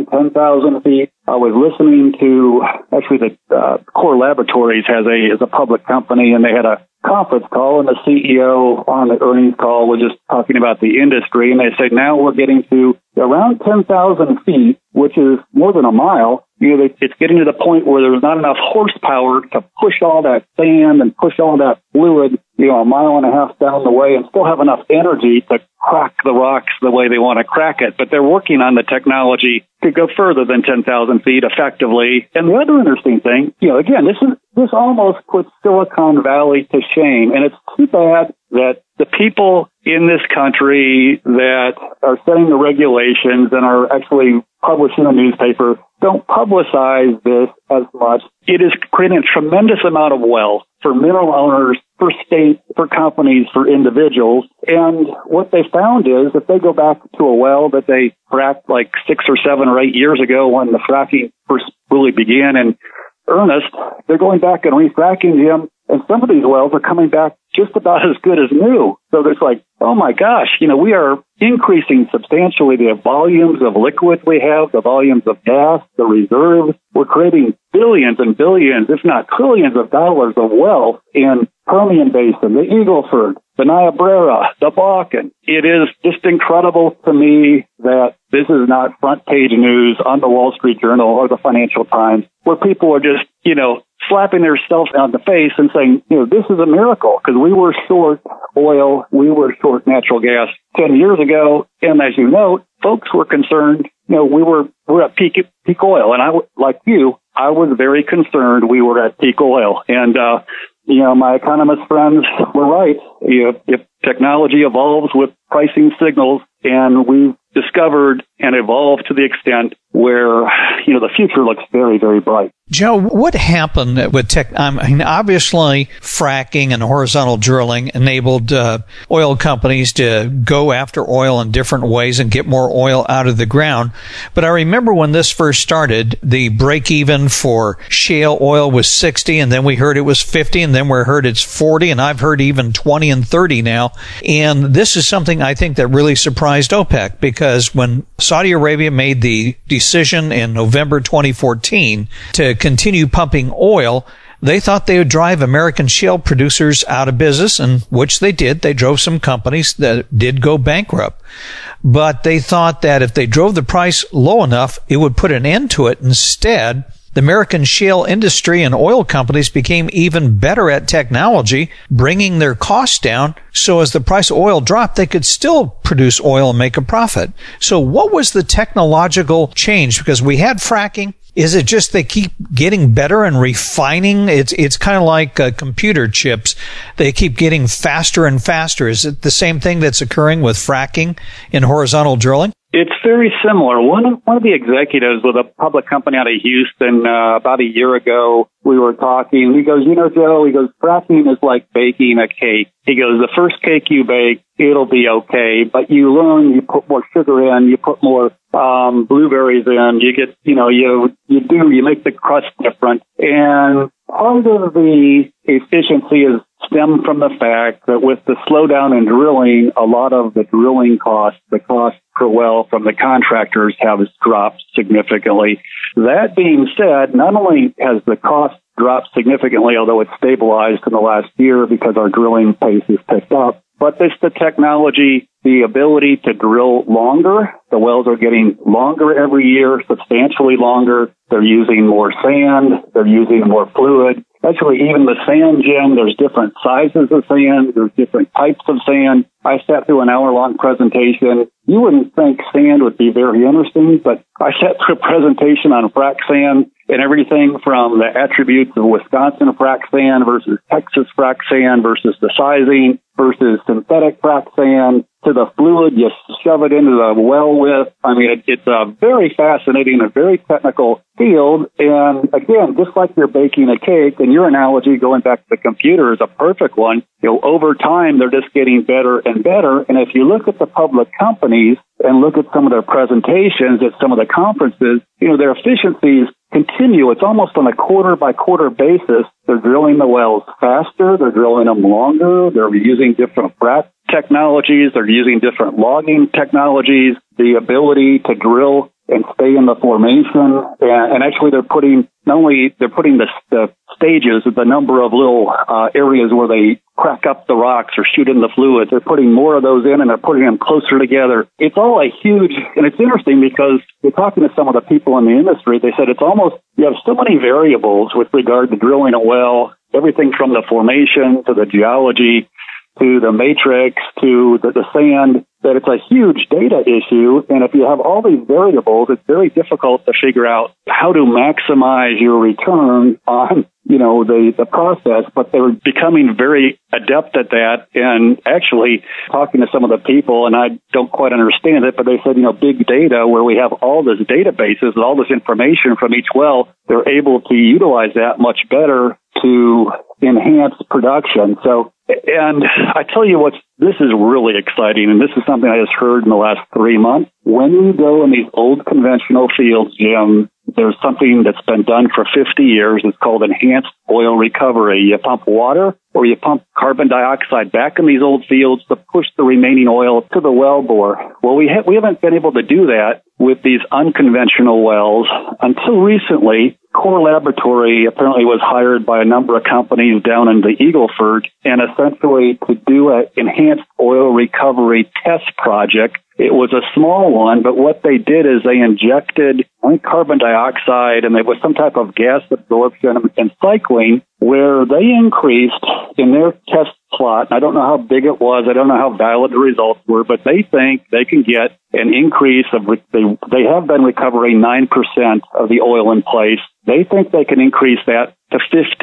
10,000 feet. I was listening to, actually, the Core Laboratories is a public company, and they had a conference call, and the CEO on the earnings call was just talking about the industry, and they said now we're getting to around 10,000 feet, which is more than a mile. It's getting to the point where there's not enough horsepower to push all that sand and push all that fluid, a mile and a half down the way and still have enough energy to crack the rocks the way they want to crack it. But they're working on the technology to go further than 10,000 feet effectively. And the other interesting thing, again, this almost puts Silicon Valley to shame. And it's too bad that the people in this country that are setting the regulations and are actually publishing a newspaper don't publicize this as much. It is creating a tremendous amount of wealth for mineral owners, for states, for companies, for individuals. And what they found is if they go back to a well that they fracked like 6 or 7 or 8 years ago when the fracking first really began in earnest, they're going back and refracking them. And some of these wells are coming back just about as good as new. So there's like, oh my gosh, we are increasing substantially the volumes of liquid we have, the volumes of gas, the reserves. We're creating billions and billions, if not trillions of dollars of wealth in Permian Basin, the Eagle Ford, the Niobrara, the Bakken. It is just incredible to me that this is not front page news on the Wall Street Journal or the Financial Times, where people are just, slapping themselves on the face and saying, this is a miracle because we were short oil, we were short natural gas 10 years ago. And as you note, folks were concerned, we're at peak oil. And I was very concerned we were at peak oil. And, my economist friends were right. If technology evolves with pricing signals, and we've discovered and evolved to the extent where, the future looks very, very bright. Joe, what happened with tech? Obviously, fracking and horizontal drilling enabled oil companies to go after oil in different ways and get more oil out of the ground. But I remember when this first started, the break-even for shale oil was 60, and then we heard it was 50, and then we heard it's 40, and I've heard even 20 and 30 now. And this is something I think that really surprised OPEC, because when Saudi Arabia made the decision in November 2014 to continue pumping oil, they thought they would drive American shale producers out of business, and which they did. They drove some companies that did go bankrupt. But they thought that if they drove the price low enough, it would put an end to it. Instead, the American shale industry and oil companies became even better at technology, bringing their costs down, so as the price of oil dropped, they could still produce oil and make a profit. So what was the technological change? Because we had fracking. Is it just they keep getting better and refining? It's kind of like computer chips. They keep getting faster and faster. Is it the same thing that's occurring with fracking in horizontal drilling? It's very similar. One of the executives with a public company out of Houston about a year ago, we were talking. He goes, Joe, he goes, fracking is like baking a cake. He goes, the first cake you bake, it'll be okay, but you learn, you put more sugar in, you put more blueberries in, you get, you make the crust different. And part of the efficiency is stemmed from the fact that with the slowdown in drilling, a lot of the drilling costs, the cost per well from the contractors have dropped significantly. That being said, not only has the cost dropped significantly, although it's stabilized in the last year because our drilling pace has picked up, but it's the technology, the ability to drill longer. The wells are getting longer every year, substantially longer. They're using more sand. They're using more fluid. Actually, even the sand, Jim, there's different sizes of sand. There's different types of sand. I sat through an hour-long presentation. You wouldn't think sand would be very interesting, but I sat through a presentation on frac sand and everything from the attributes of Wisconsin frac sand versus Texas frac sand versus the sizing versus synthetic frac sand to the fluid you shove it into the well with. I mean, it's a very fascinating, a very technical field. And again, just like you're baking a cake, and your analogy going back to the computer is a perfect one. Over time, they're just getting better and better. And if you look at the public companies and look at some of their presentations at some of the conferences, their efficiencies continue. It's almost on a quarter-by-quarter basis. They're drilling the wells faster. They're drilling them longer. They're using different frac technologies. They're using different logging technologies. The ability to drill and stay in the formation. And actually, they're putting the stages, the number of little areas where they crack up the rocks or shoot in the fluid. They're putting more of those in, and they're putting them closer together. It's all a huge, and it's interesting because you're talking to some of the people in the industry. They said it's almost, you have so many variables with regard to drilling a well, everything from the formation to the geology to the matrix to the sand, that it's a huge data issue. And if you have all these variables, it's very difficult to figure out how to maximize your return on, the process. But they're becoming very adept at that. And actually talking to some of the people, and I don't quite understand it, but they said, big data where we have all this databases and all this information from each well, they're able to utilize that much better to enhance production. So, and I tell you what, this is really exciting, and this is something I just heard in the last 3 months. When you go in these old conventional fields, Jim, there's something that's been done for 50 years. It's called enhanced oil recovery. You pump water or you pump carbon dioxide back in these old fields to push the remaining oil to the well bore. Well, we haven't been able to do that with these unconventional wells until recently. Core Laboratory apparently was hired by a number of companies down in the Eagle Ford, and essentially to do an enhanced oil recovery test project. It was a small one, but what they did is they injected carbon dioxide, and there was some type of gas absorption and cycling where they increased in their test plot. I don't know how big it was. I don't know how valid the results were, but they think they can get an increase of, they have been recovering 9% of the oil in place. They think they can increase that to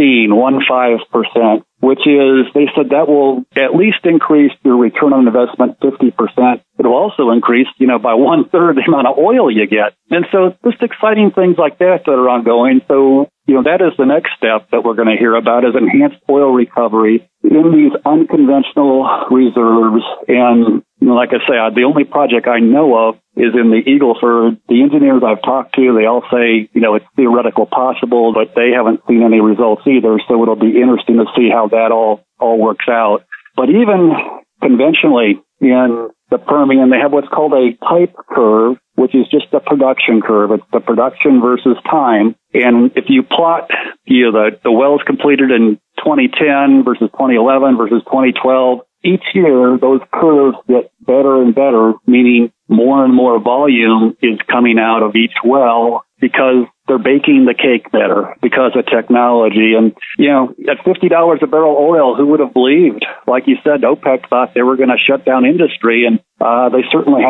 15%, which is, they said that will at least increase your return on investment 50%. It'll also increase, by 1/3 the amount of oil you get. And so just exciting things like that are ongoing. So, that is the next step that we're going to hear about is enhanced oil recovery in these unconventional reserves. And like I say, the only project I know of is in the Eagle Ford. The engineers I've talked to, they all say, it's theoretical possible, but they haven't seen any results either. So it'll be interesting to see how that all works out. But even conventionally in the Permian, they have what's called a type curve, which is just a production curve. It's the production versus time. And if you plot, the wells completed in 2010 versus 2011 versus 2012, each year those curves get better and better, meaning more and more volume is coming out of each well because they're baking the cake better because of technology. And, at $50 a barrel oil, who would have believed? Like you said, OPEC thought they were going to shut down industry, and they certainly haven't.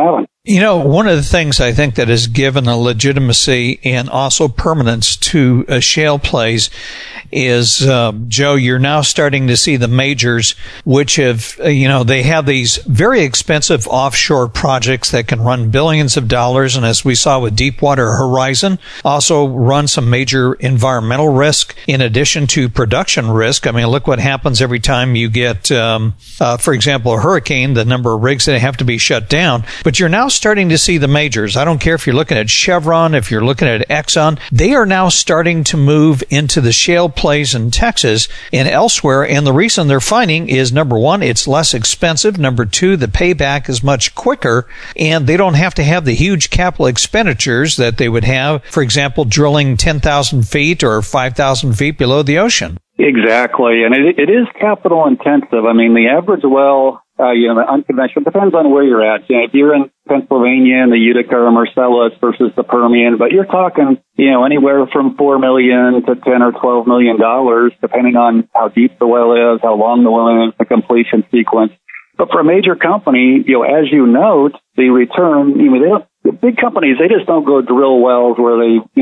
You know, one of the things I think that has given a legitimacy and also permanence to shale plays is, Joe, you're now starting to see the majors, which have, they have these very expensive offshore projects that can run billions of dollars. And as we saw with Deepwater Horizon, also run some major environmental risk in addition to production risk. I mean, look what happens every time you get, for example, a hurricane, the number of rigs that have to be shut down. But you're now starting to see the majors. I don't care if you're looking at Chevron, if you're looking at Exxon, they are now starting to move into the shale plays in Texas and elsewhere. And the reason they're finding is, number one, it's less expensive. Number two, the payback is much quicker, and they don't have to have the huge capital expenditures that they would have, for example, drilling 10,000 feet or 5,000 feet below the ocean. Exactly. And it is capital intensive. I mean, the average well, the unconventional, depends on where you're at. If you're in Pennsylvania and the Utica or Marcellus versus the Permian, but you're talking, anywhere from $4 million to $10 or $12 million, depending on how deep the well is, how long the well is, the completion sequence. But for a major company, as you note, the return, the big companies, they just don't go drill wells where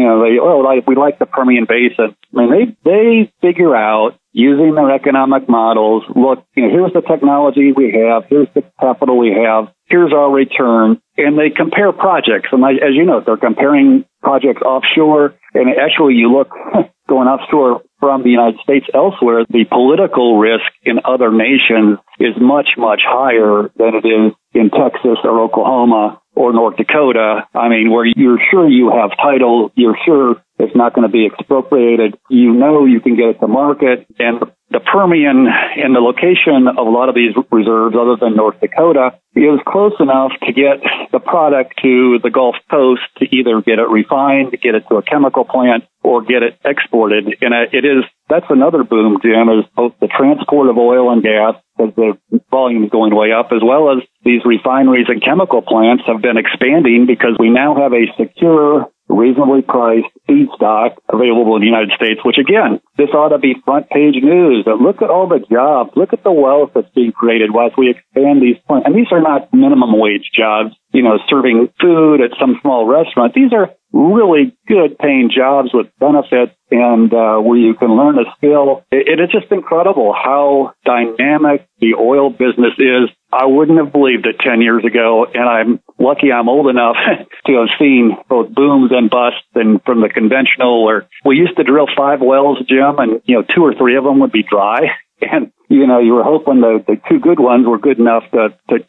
we like the Permian Basin. I mean, they figure out using their economic models, look, here's the technology we have, here's the capital we have, here's our return, and they compare projects. And as you know, they're comparing projects offshore, and actually you look going offshore from the United States elsewhere, the political risk in other nations is much, much higher than it is in Texas or Oklahoma or North Dakota. I mean, where you're sure you have title, you're sure it's not going to be expropriated, you can get it to market. And the Permian and the location of a lot of these reserves, other than North Dakota, is close enough to get the product to the Gulf Coast to either get it refined, get it to a chemical plant, or get it exported. And that's another boom, Jim, is both the transport of oil and gas, as the volume is going way up, as well as these refineries and chemical plants have been expanding because we now have a secure, reasonably priced feedstock available in the United States, which again, this ought to be front page news. But look at all the jobs, look at the wealth that's being created as we expand these plants. And these are not minimum wage jobs, serving food at some small restaurant. These are really good paying jobs with benefits and where you can learn a skill. It is just incredible how dynamic the oil business is. I wouldn't have believed it 10 years ago, and I'm lucky I'm old enough to have seen both booms and busts and from the conventional where we used to drill 5 wells, Jim, and 2 or 3 of them would be dry. And, you were hoping the 2 good ones were good enough to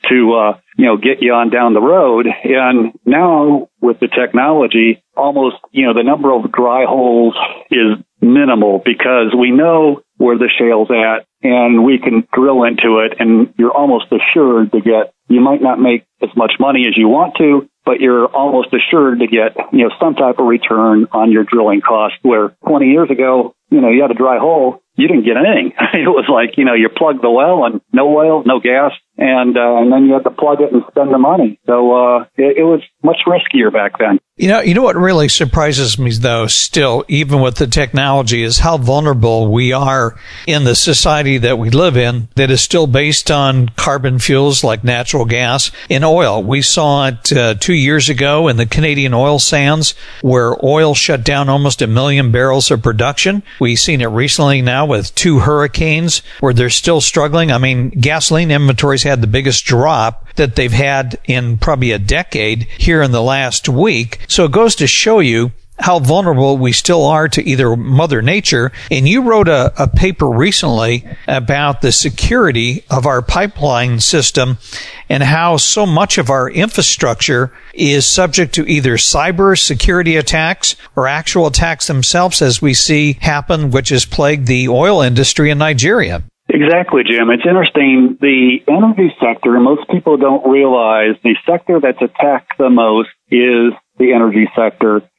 get you on down the road. And now with the technology, almost, the number of dry holes is minimal because we know where the shale's at and we can drill into it, and you're almost assured to get, you might not make as much money as you want to, but you're almost assured to get, some type of return on your drilling cost, where 20 years ago, you had a dry hole, you didn't get anything. It was like, you plugged the well and no oil, no gas, and then you had to plug it and spend the money. So, it was much riskier back then. You know what really surprises me, though, still, even with the technology, is how vulnerable we are in the society that we live in that is still based on carbon fuels like natural gas and oil. We saw it 2 years ago in the Canadian oil sands, where oil shut down almost 1 million barrels of production. We've seen it recently now with 2 hurricanes where they're still struggling. I mean, gasoline inventories had the biggest drop that they've had in probably a decade here in the last week. So it goes to show you how vulnerable we still are to either Mother Nature. And you wrote a paper recently about the security of our pipeline system and how so much of our infrastructure is subject to either cyber security attacks or actual attacks themselves, as we see happen, which has plagued the oil industry in Nigeria. Exactly, Jim. It's interesting. The energy sector, most people don't realize the sector that's attacked the most is the energy sector.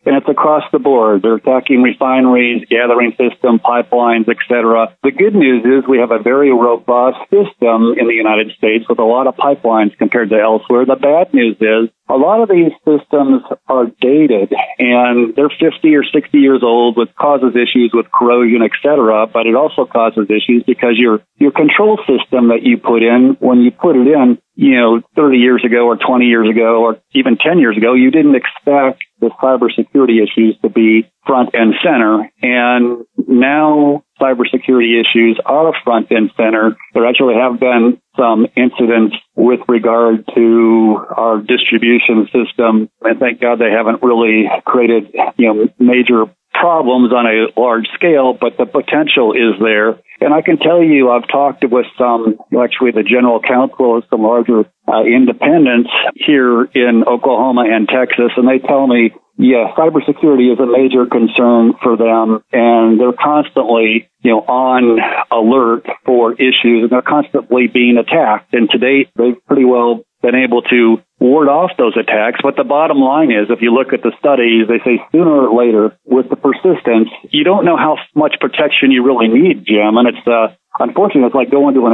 and it's across the board. They're attacking refineries, gathering system, pipelines, etc. The good news is we have a very robust system in the United States with a lot of pipelines compared to elsewhere. The bad news is a lot of these systems are dated, and they're 50 or 60 years old, which causes issues with corrosion, etc., but it also causes issues because your control system that you put in, when you put it in, 30 years ago or 20 years ago or even 10 years ago, you didn't expect the cybersecurity issues to be front and center. And now cybersecurity issues are front and center. There actually have been some incidents with regard to our distribution system. And thank God they haven't really created, major problems on a large scale, but the potential is there. And I can tell you, I've talked with actually the general counsel of some larger independents here in Oklahoma and Texas, and they tell me, yeah, cybersecurity is a major concern for them, and they're constantly, on alert for issues, and they're constantly being attacked. And to date, they've pretty well been able to ward off those attacks. But the bottom line is, if you look at the studies, they say sooner or later, with the persistence, you don't know how much protection you really need, Jim. And it's, unfortunately, it's like going to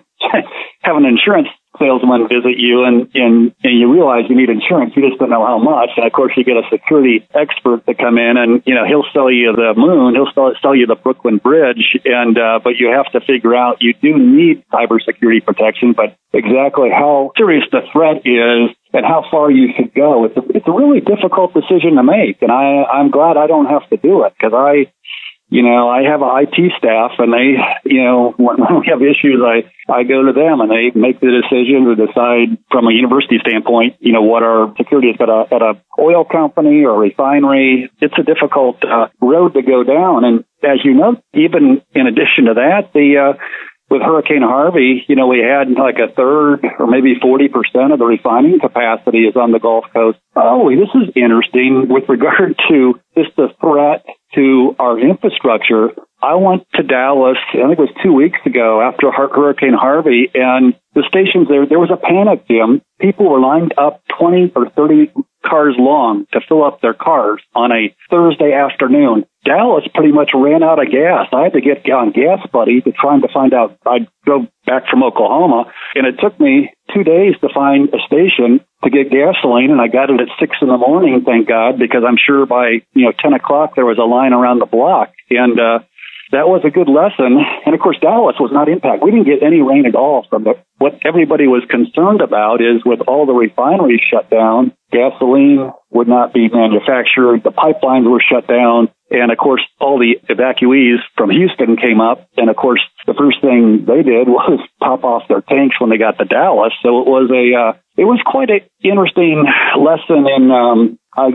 have an insurance salesman visit you and you realize you need insurance. You just don't know how much. And of course, you get a security expert to come in and, he'll sell you the moon. He'll sell you the Brooklyn Bridge. And, but you have to figure out you do need cybersecurity protection, but exactly how serious the threat is and how far you should go. It's a really difficult decision to make. And I'm glad I don't have to do it because I have an IT staff and they, when we have issues, I go to them and they make the decision to decide from a university standpoint, what our security is at a oil company or refinery. It's a difficult road to go down. And as you know, even in addition to that, with Hurricane Harvey, we had like a third or maybe 40% of the refining capacity is on the Gulf Coast. Oh, this is interesting with regard to just the threat to our infrastructure. I went to Dallas, I think it was 2 weeks ago after Hurricane Harvey, and the stations there was a panic, Jim. People were lined up 20 or 30 cars long to fill up their cars on a Thursday afternoon. Dallas pretty much ran out of gas. I had to get on Gas Buddy to try to find out. I drove back from Oklahoma, and it took me 2 days to find a station to get gasoline, and I got it at 6 in the morning, thank God, because I'm sure by 10 o'clock there was a line around the block, and that was a good lesson. And of course, Dallas was not impacted. We didn't get any rain at all. What everybody was concerned about is with all the refineries shut down, gasoline would not be manufactured, the pipelines were shut down, and of course, all the evacuees from Houston came up, and of course, the first thing they did was pop off their tanks when they got to Dallas. So it was quite an interesting lesson in,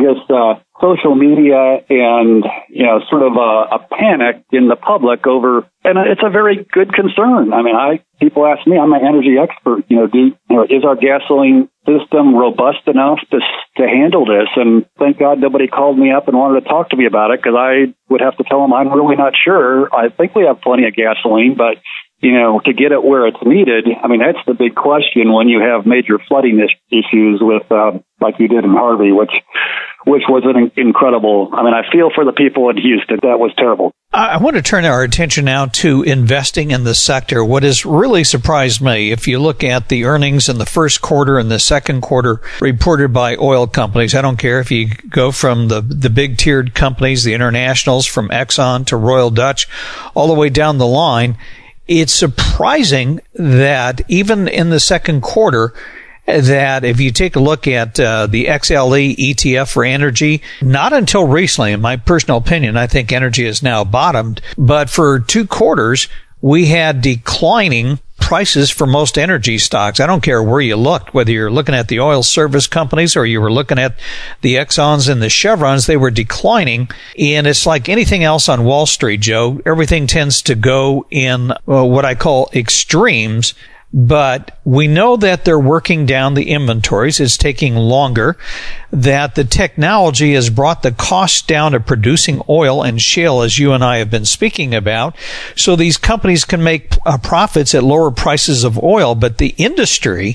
social media and, sort of a panic in the public over, and it's a very good concern. I mean, people ask me, I'm an energy expert, is our gasoline system robust enough to handle this? And thank God nobody called me up and wanted to talk to me about it, because I would have to tell them I'm really not sure. I think we have plenty of gasoline, but to get it where it's needed, I mean, that's the big question when you have major flooding issues with, like you did in Harvey, which was an incredible, I mean, I feel for the people in Houston. That was terrible. I want to turn our attention now to investing in the sector. What has really surprised me, if you look at the earnings in the first quarter and the second quarter reported by oil companies, I don't care if you go from the big tiered companies, the internationals, from Exxon to Royal Dutch, all the way down the line, it's surprising that even in the second quarter, that if you take a look at the XLE ETF for energy, not until recently, in my personal opinion, I think energy has now bottomed, but for 2 quarters, we had declining prices for most energy stocks. I don't care where you looked, whether you're looking at the oil service companies or you were looking at the Exxons and the Chevrons, they were declining. And it's like anything else on Wall Street, Joe. Everything tends to go in what I call extremes. But we know that they're working down the inventories. It's taking longer, that the technology has brought the costs down of producing oil and shale, as you and I have been speaking about. So these companies can make profits at lower prices of oil, but the industry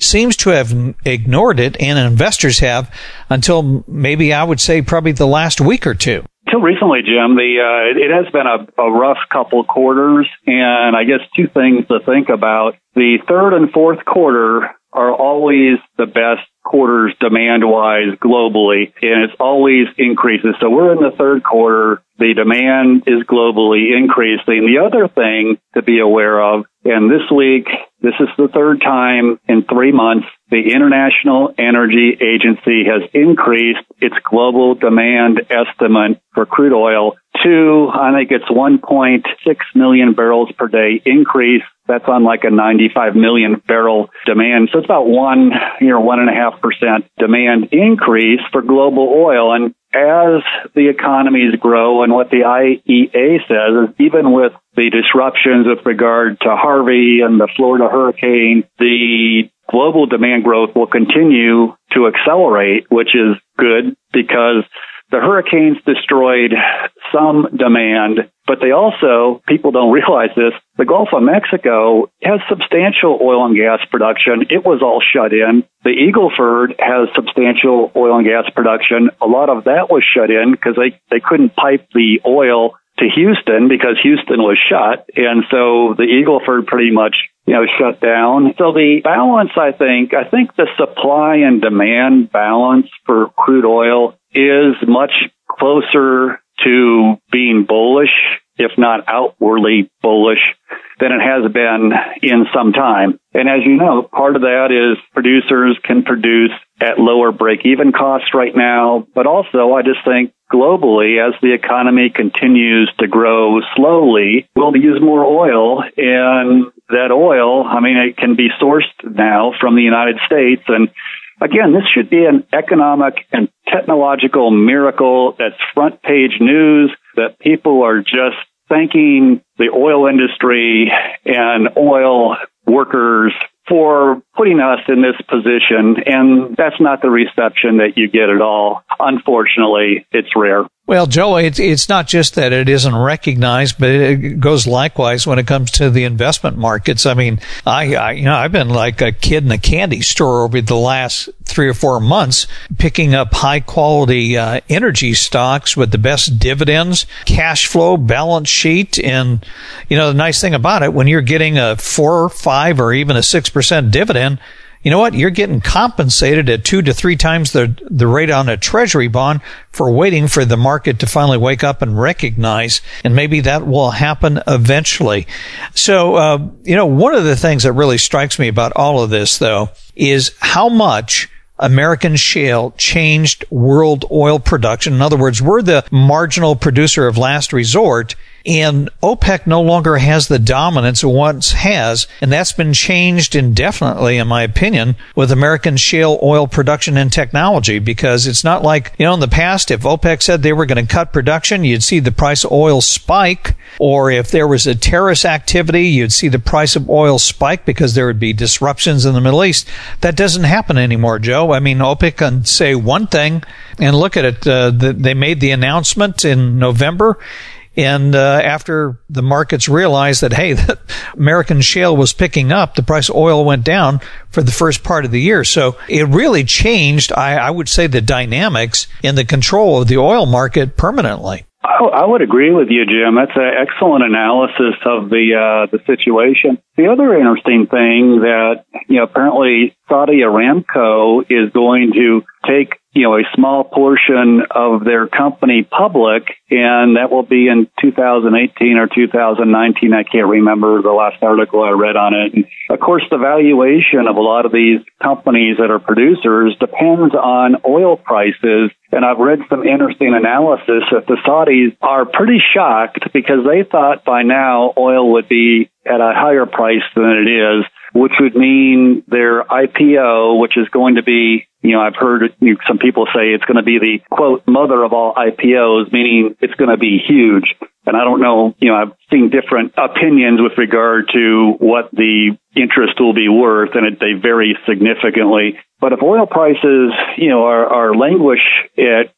seems to have ignored it, and investors have, until maybe I would say probably the last week or two. Until recently, Jim, it has been a rough couple quarters, and I guess two things to think about. The third and fourth quarter are always the best quarters demand-wise globally, and it's always increases. So we're in the third quarter. The demand is globally increasing. The other thing to be aware of, and this week, this is the third time in 3 months, the International Energy Agency has increased its global demand estimate for crude oil to, I think it's 1.6 million barrels per day increase. That's on like a 95 million barrel demand. So it's about 1.5% demand increase for global oil. And as the economies grow, and what the IEA says is even with the disruptions with regard to Harvey and the Florida hurricane, the global demand growth will continue to accelerate, which is good because the hurricanes destroyed some demand, but they also, people don't realize this, the Gulf of Mexico has substantial oil and gas production. It was all shut in. The Eagle Ford has substantial oil and gas production. A lot of that was shut in because they couldn't pipe the oil to Houston because Houston was shut. And so the Eagle Ford pretty much, shut down. So the balance, I think the supply and demand balance for crude oil is much closer to being bullish, if not outwardly bullish, than it has been in some time. And as you know, part of that is producers can produce at lower break-even costs right now. But also, I just think globally, as the economy continues to grow slowly, we'll use more oil. And that oil, it can be sourced now from the United States. And again, this should be an economic and technological miracle that's front page news, that people are just thanking the oil industry and oil workers for putting us in this position. And that's not the reception that you get at all. Unfortunately, it's rare. Well, Joe, it's not just that it isn't recognized, but it goes likewise when it comes to the investment markets. I've been like a kid in a candy store over the last 3 or 4 months, picking up high quality energy stocks with the best dividends, cash flow, balance sheet. And, the nice thing about it, when you're getting a 4, 5, or even a 6% dividend, you know what? You're getting compensated at 2 to 3 times the rate on a treasury bond for waiting for the market to finally wake up and recognize, and maybe that will happen eventually. So, one of the things that really strikes me about all of this, though, is how much American shale changed world oil production. In other words, we're the marginal producer of last resort, and OPEC no longer has the dominance it once has, and that's been changed indefinitely, in my opinion, with American shale oil production and technology, because it's not like, in the past, if OPEC said they were going to cut production, you'd see the price of oil spike, or if there was a terrorist activity, you'd see the price of oil spike because there would be disruptions in the Middle East. That doesn't happen anymore, Joe. OPEC can say one thing, and look at it. They made the announcement in November, and after the markets realized that, hey, that American shale was picking up, the price of oil went down for the first part of the year. So it really changed, I would say, the dynamics in the control of the oil market permanently. I would agree with you, Jim. That's an excellent analysis of the situation. The other interesting thing that, apparently Saudi Aramco is going to take, a small portion of their company public, and that will be in 2018 or 2019. I can't remember the last article I read on it. And of course, the valuation of a lot of these companies that are producers depends on oil prices. And I've read some interesting analysis that the Saudis are pretty shocked because they thought by now oil would be at a higher price than it is, which would mean their IPO, which is going to be I've heard some people say it's going to be the, quote, mother of all IPOs, meaning it's going to be huge. And I don't know, I've seen different opinions with regard to what the interest will be worth, and they vary significantly. But if oil prices, are languish at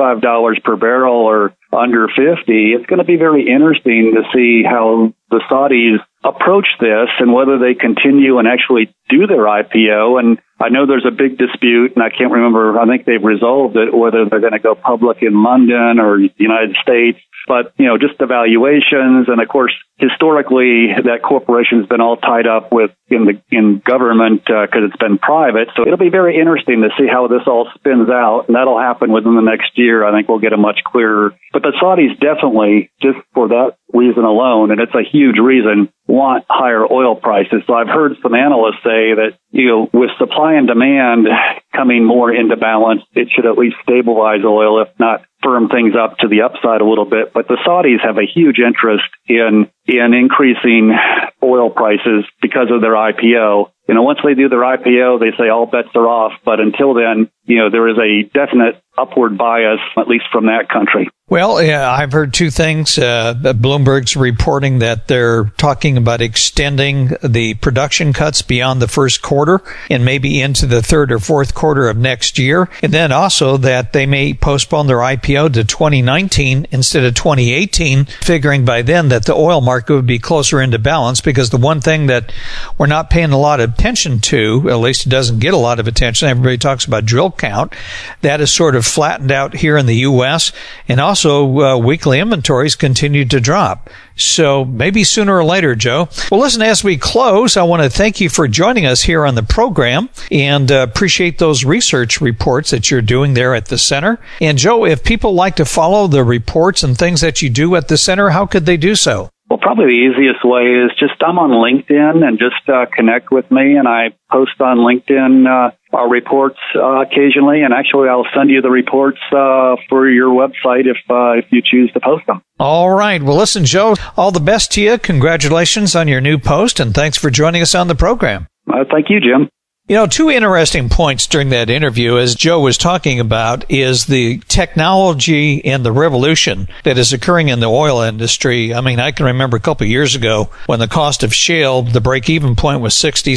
$45 per barrel or under 50, it's going to be very interesting to see how the Saudis approach this and whether they continue and actually do their IPO. And I know there's a big dispute, and I can't remember, I think they've resolved it, whether they're going to go public in London or the United States. But, just the valuations, and of course, historically, that corporation's been all tied up with in government because it's been private. So it'll be very interesting to see how this all spins out, and that'll happen within the next year. I think we'll get a much clearer. But the Saudis definitely, just for that reason alone, and it's a huge reason, want higher oil prices. So I've heard some analysts say that, with supply and demand coming more into balance, it should at least stabilize oil, if not firm things up to the upside a little bit. But the Saudis have a huge interest in increasing oil prices because of their IPO. Once they do their IPO, they say all bets are off. But until then, there is a definite upward bias, at least from that country. Well, I've heard two things. Bloomberg's reporting that they're talking about extending the production cuts beyond the first quarter and maybe into the third or fourth quarter of next year. And then also that they may postpone their IPO to 2019 instead of 2018, figuring by then that the oil market would be closer into balance, because the one thing that we're not paying a lot of attention to, at least it doesn't get a lot of attention, everybody talks about drill count, that is sort of flattened out here in the U.S., and also weekly inventories continue to drop. So maybe sooner or later, Joe. Well, listen, as we close, I want to thank you for joining us here on the program, and appreciate those research reports that you're doing there at the center. And Joe, if people like to follow the reports and things that you do at the center, how could they do so? Well, probably the easiest way is I'm on LinkedIn, and just connect with me, and I post on LinkedIn our reports occasionally, and actually I'll send you the reports for your website if you choose to post them. All right. Well, listen, Joe, all the best to you. Congratulations on your new post, and thanks for joining us on the program. Thank you, Jim. Two interesting points during that interview, as Joe was talking about, is the technology and the revolution that is occurring in the oil industry. I mean, I can remember a couple of years ago when the cost of shale, the break-even point was $60,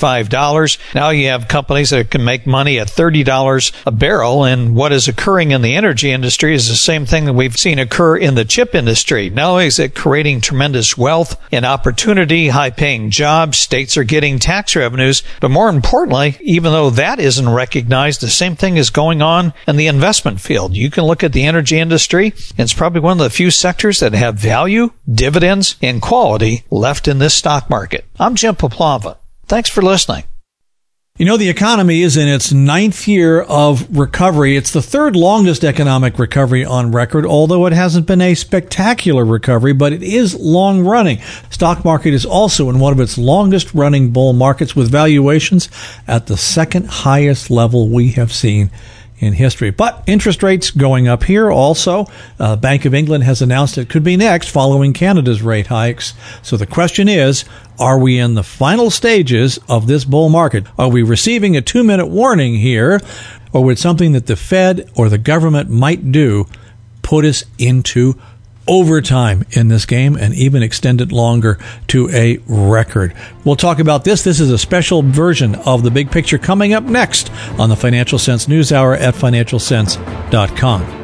$65. Now you have companies that can make money at $30 a barrel, and what is occurring in the energy industry is the same thing that we've seen occur in the chip industry. Not only is it creating tremendous wealth and opportunity, high-paying jobs, states are getting tax revenues, but more importantly, even though that isn't recognized, the same thing is going on in the investment field. You can look at the energy industry, and it's probably one of the few sectors that have value, dividends, and quality left in this stock market. I'm Jim Poplava. Thanks for listening. The economy is in its 9th year of recovery. It's the third longest economic recovery on record, although it hasn't been a spectacular recovery, but it is long running. Stock market is also in one of its longest running bull markets, with valuations at the second highest level we have seen in history. But interest rates going up here also. Bank of England has announced it could be next following Canada's rate hikes. So the question is, are we in the final stages of this bull market? Are we receiving a 2-minute warning here, or would something that the Fed or the government might do put us into overtime in this game and even extend it longer to a record? We'll talk about this. This is a special version of The Big Picture coming up next on the Financial Sense News Hour at financialsense.com.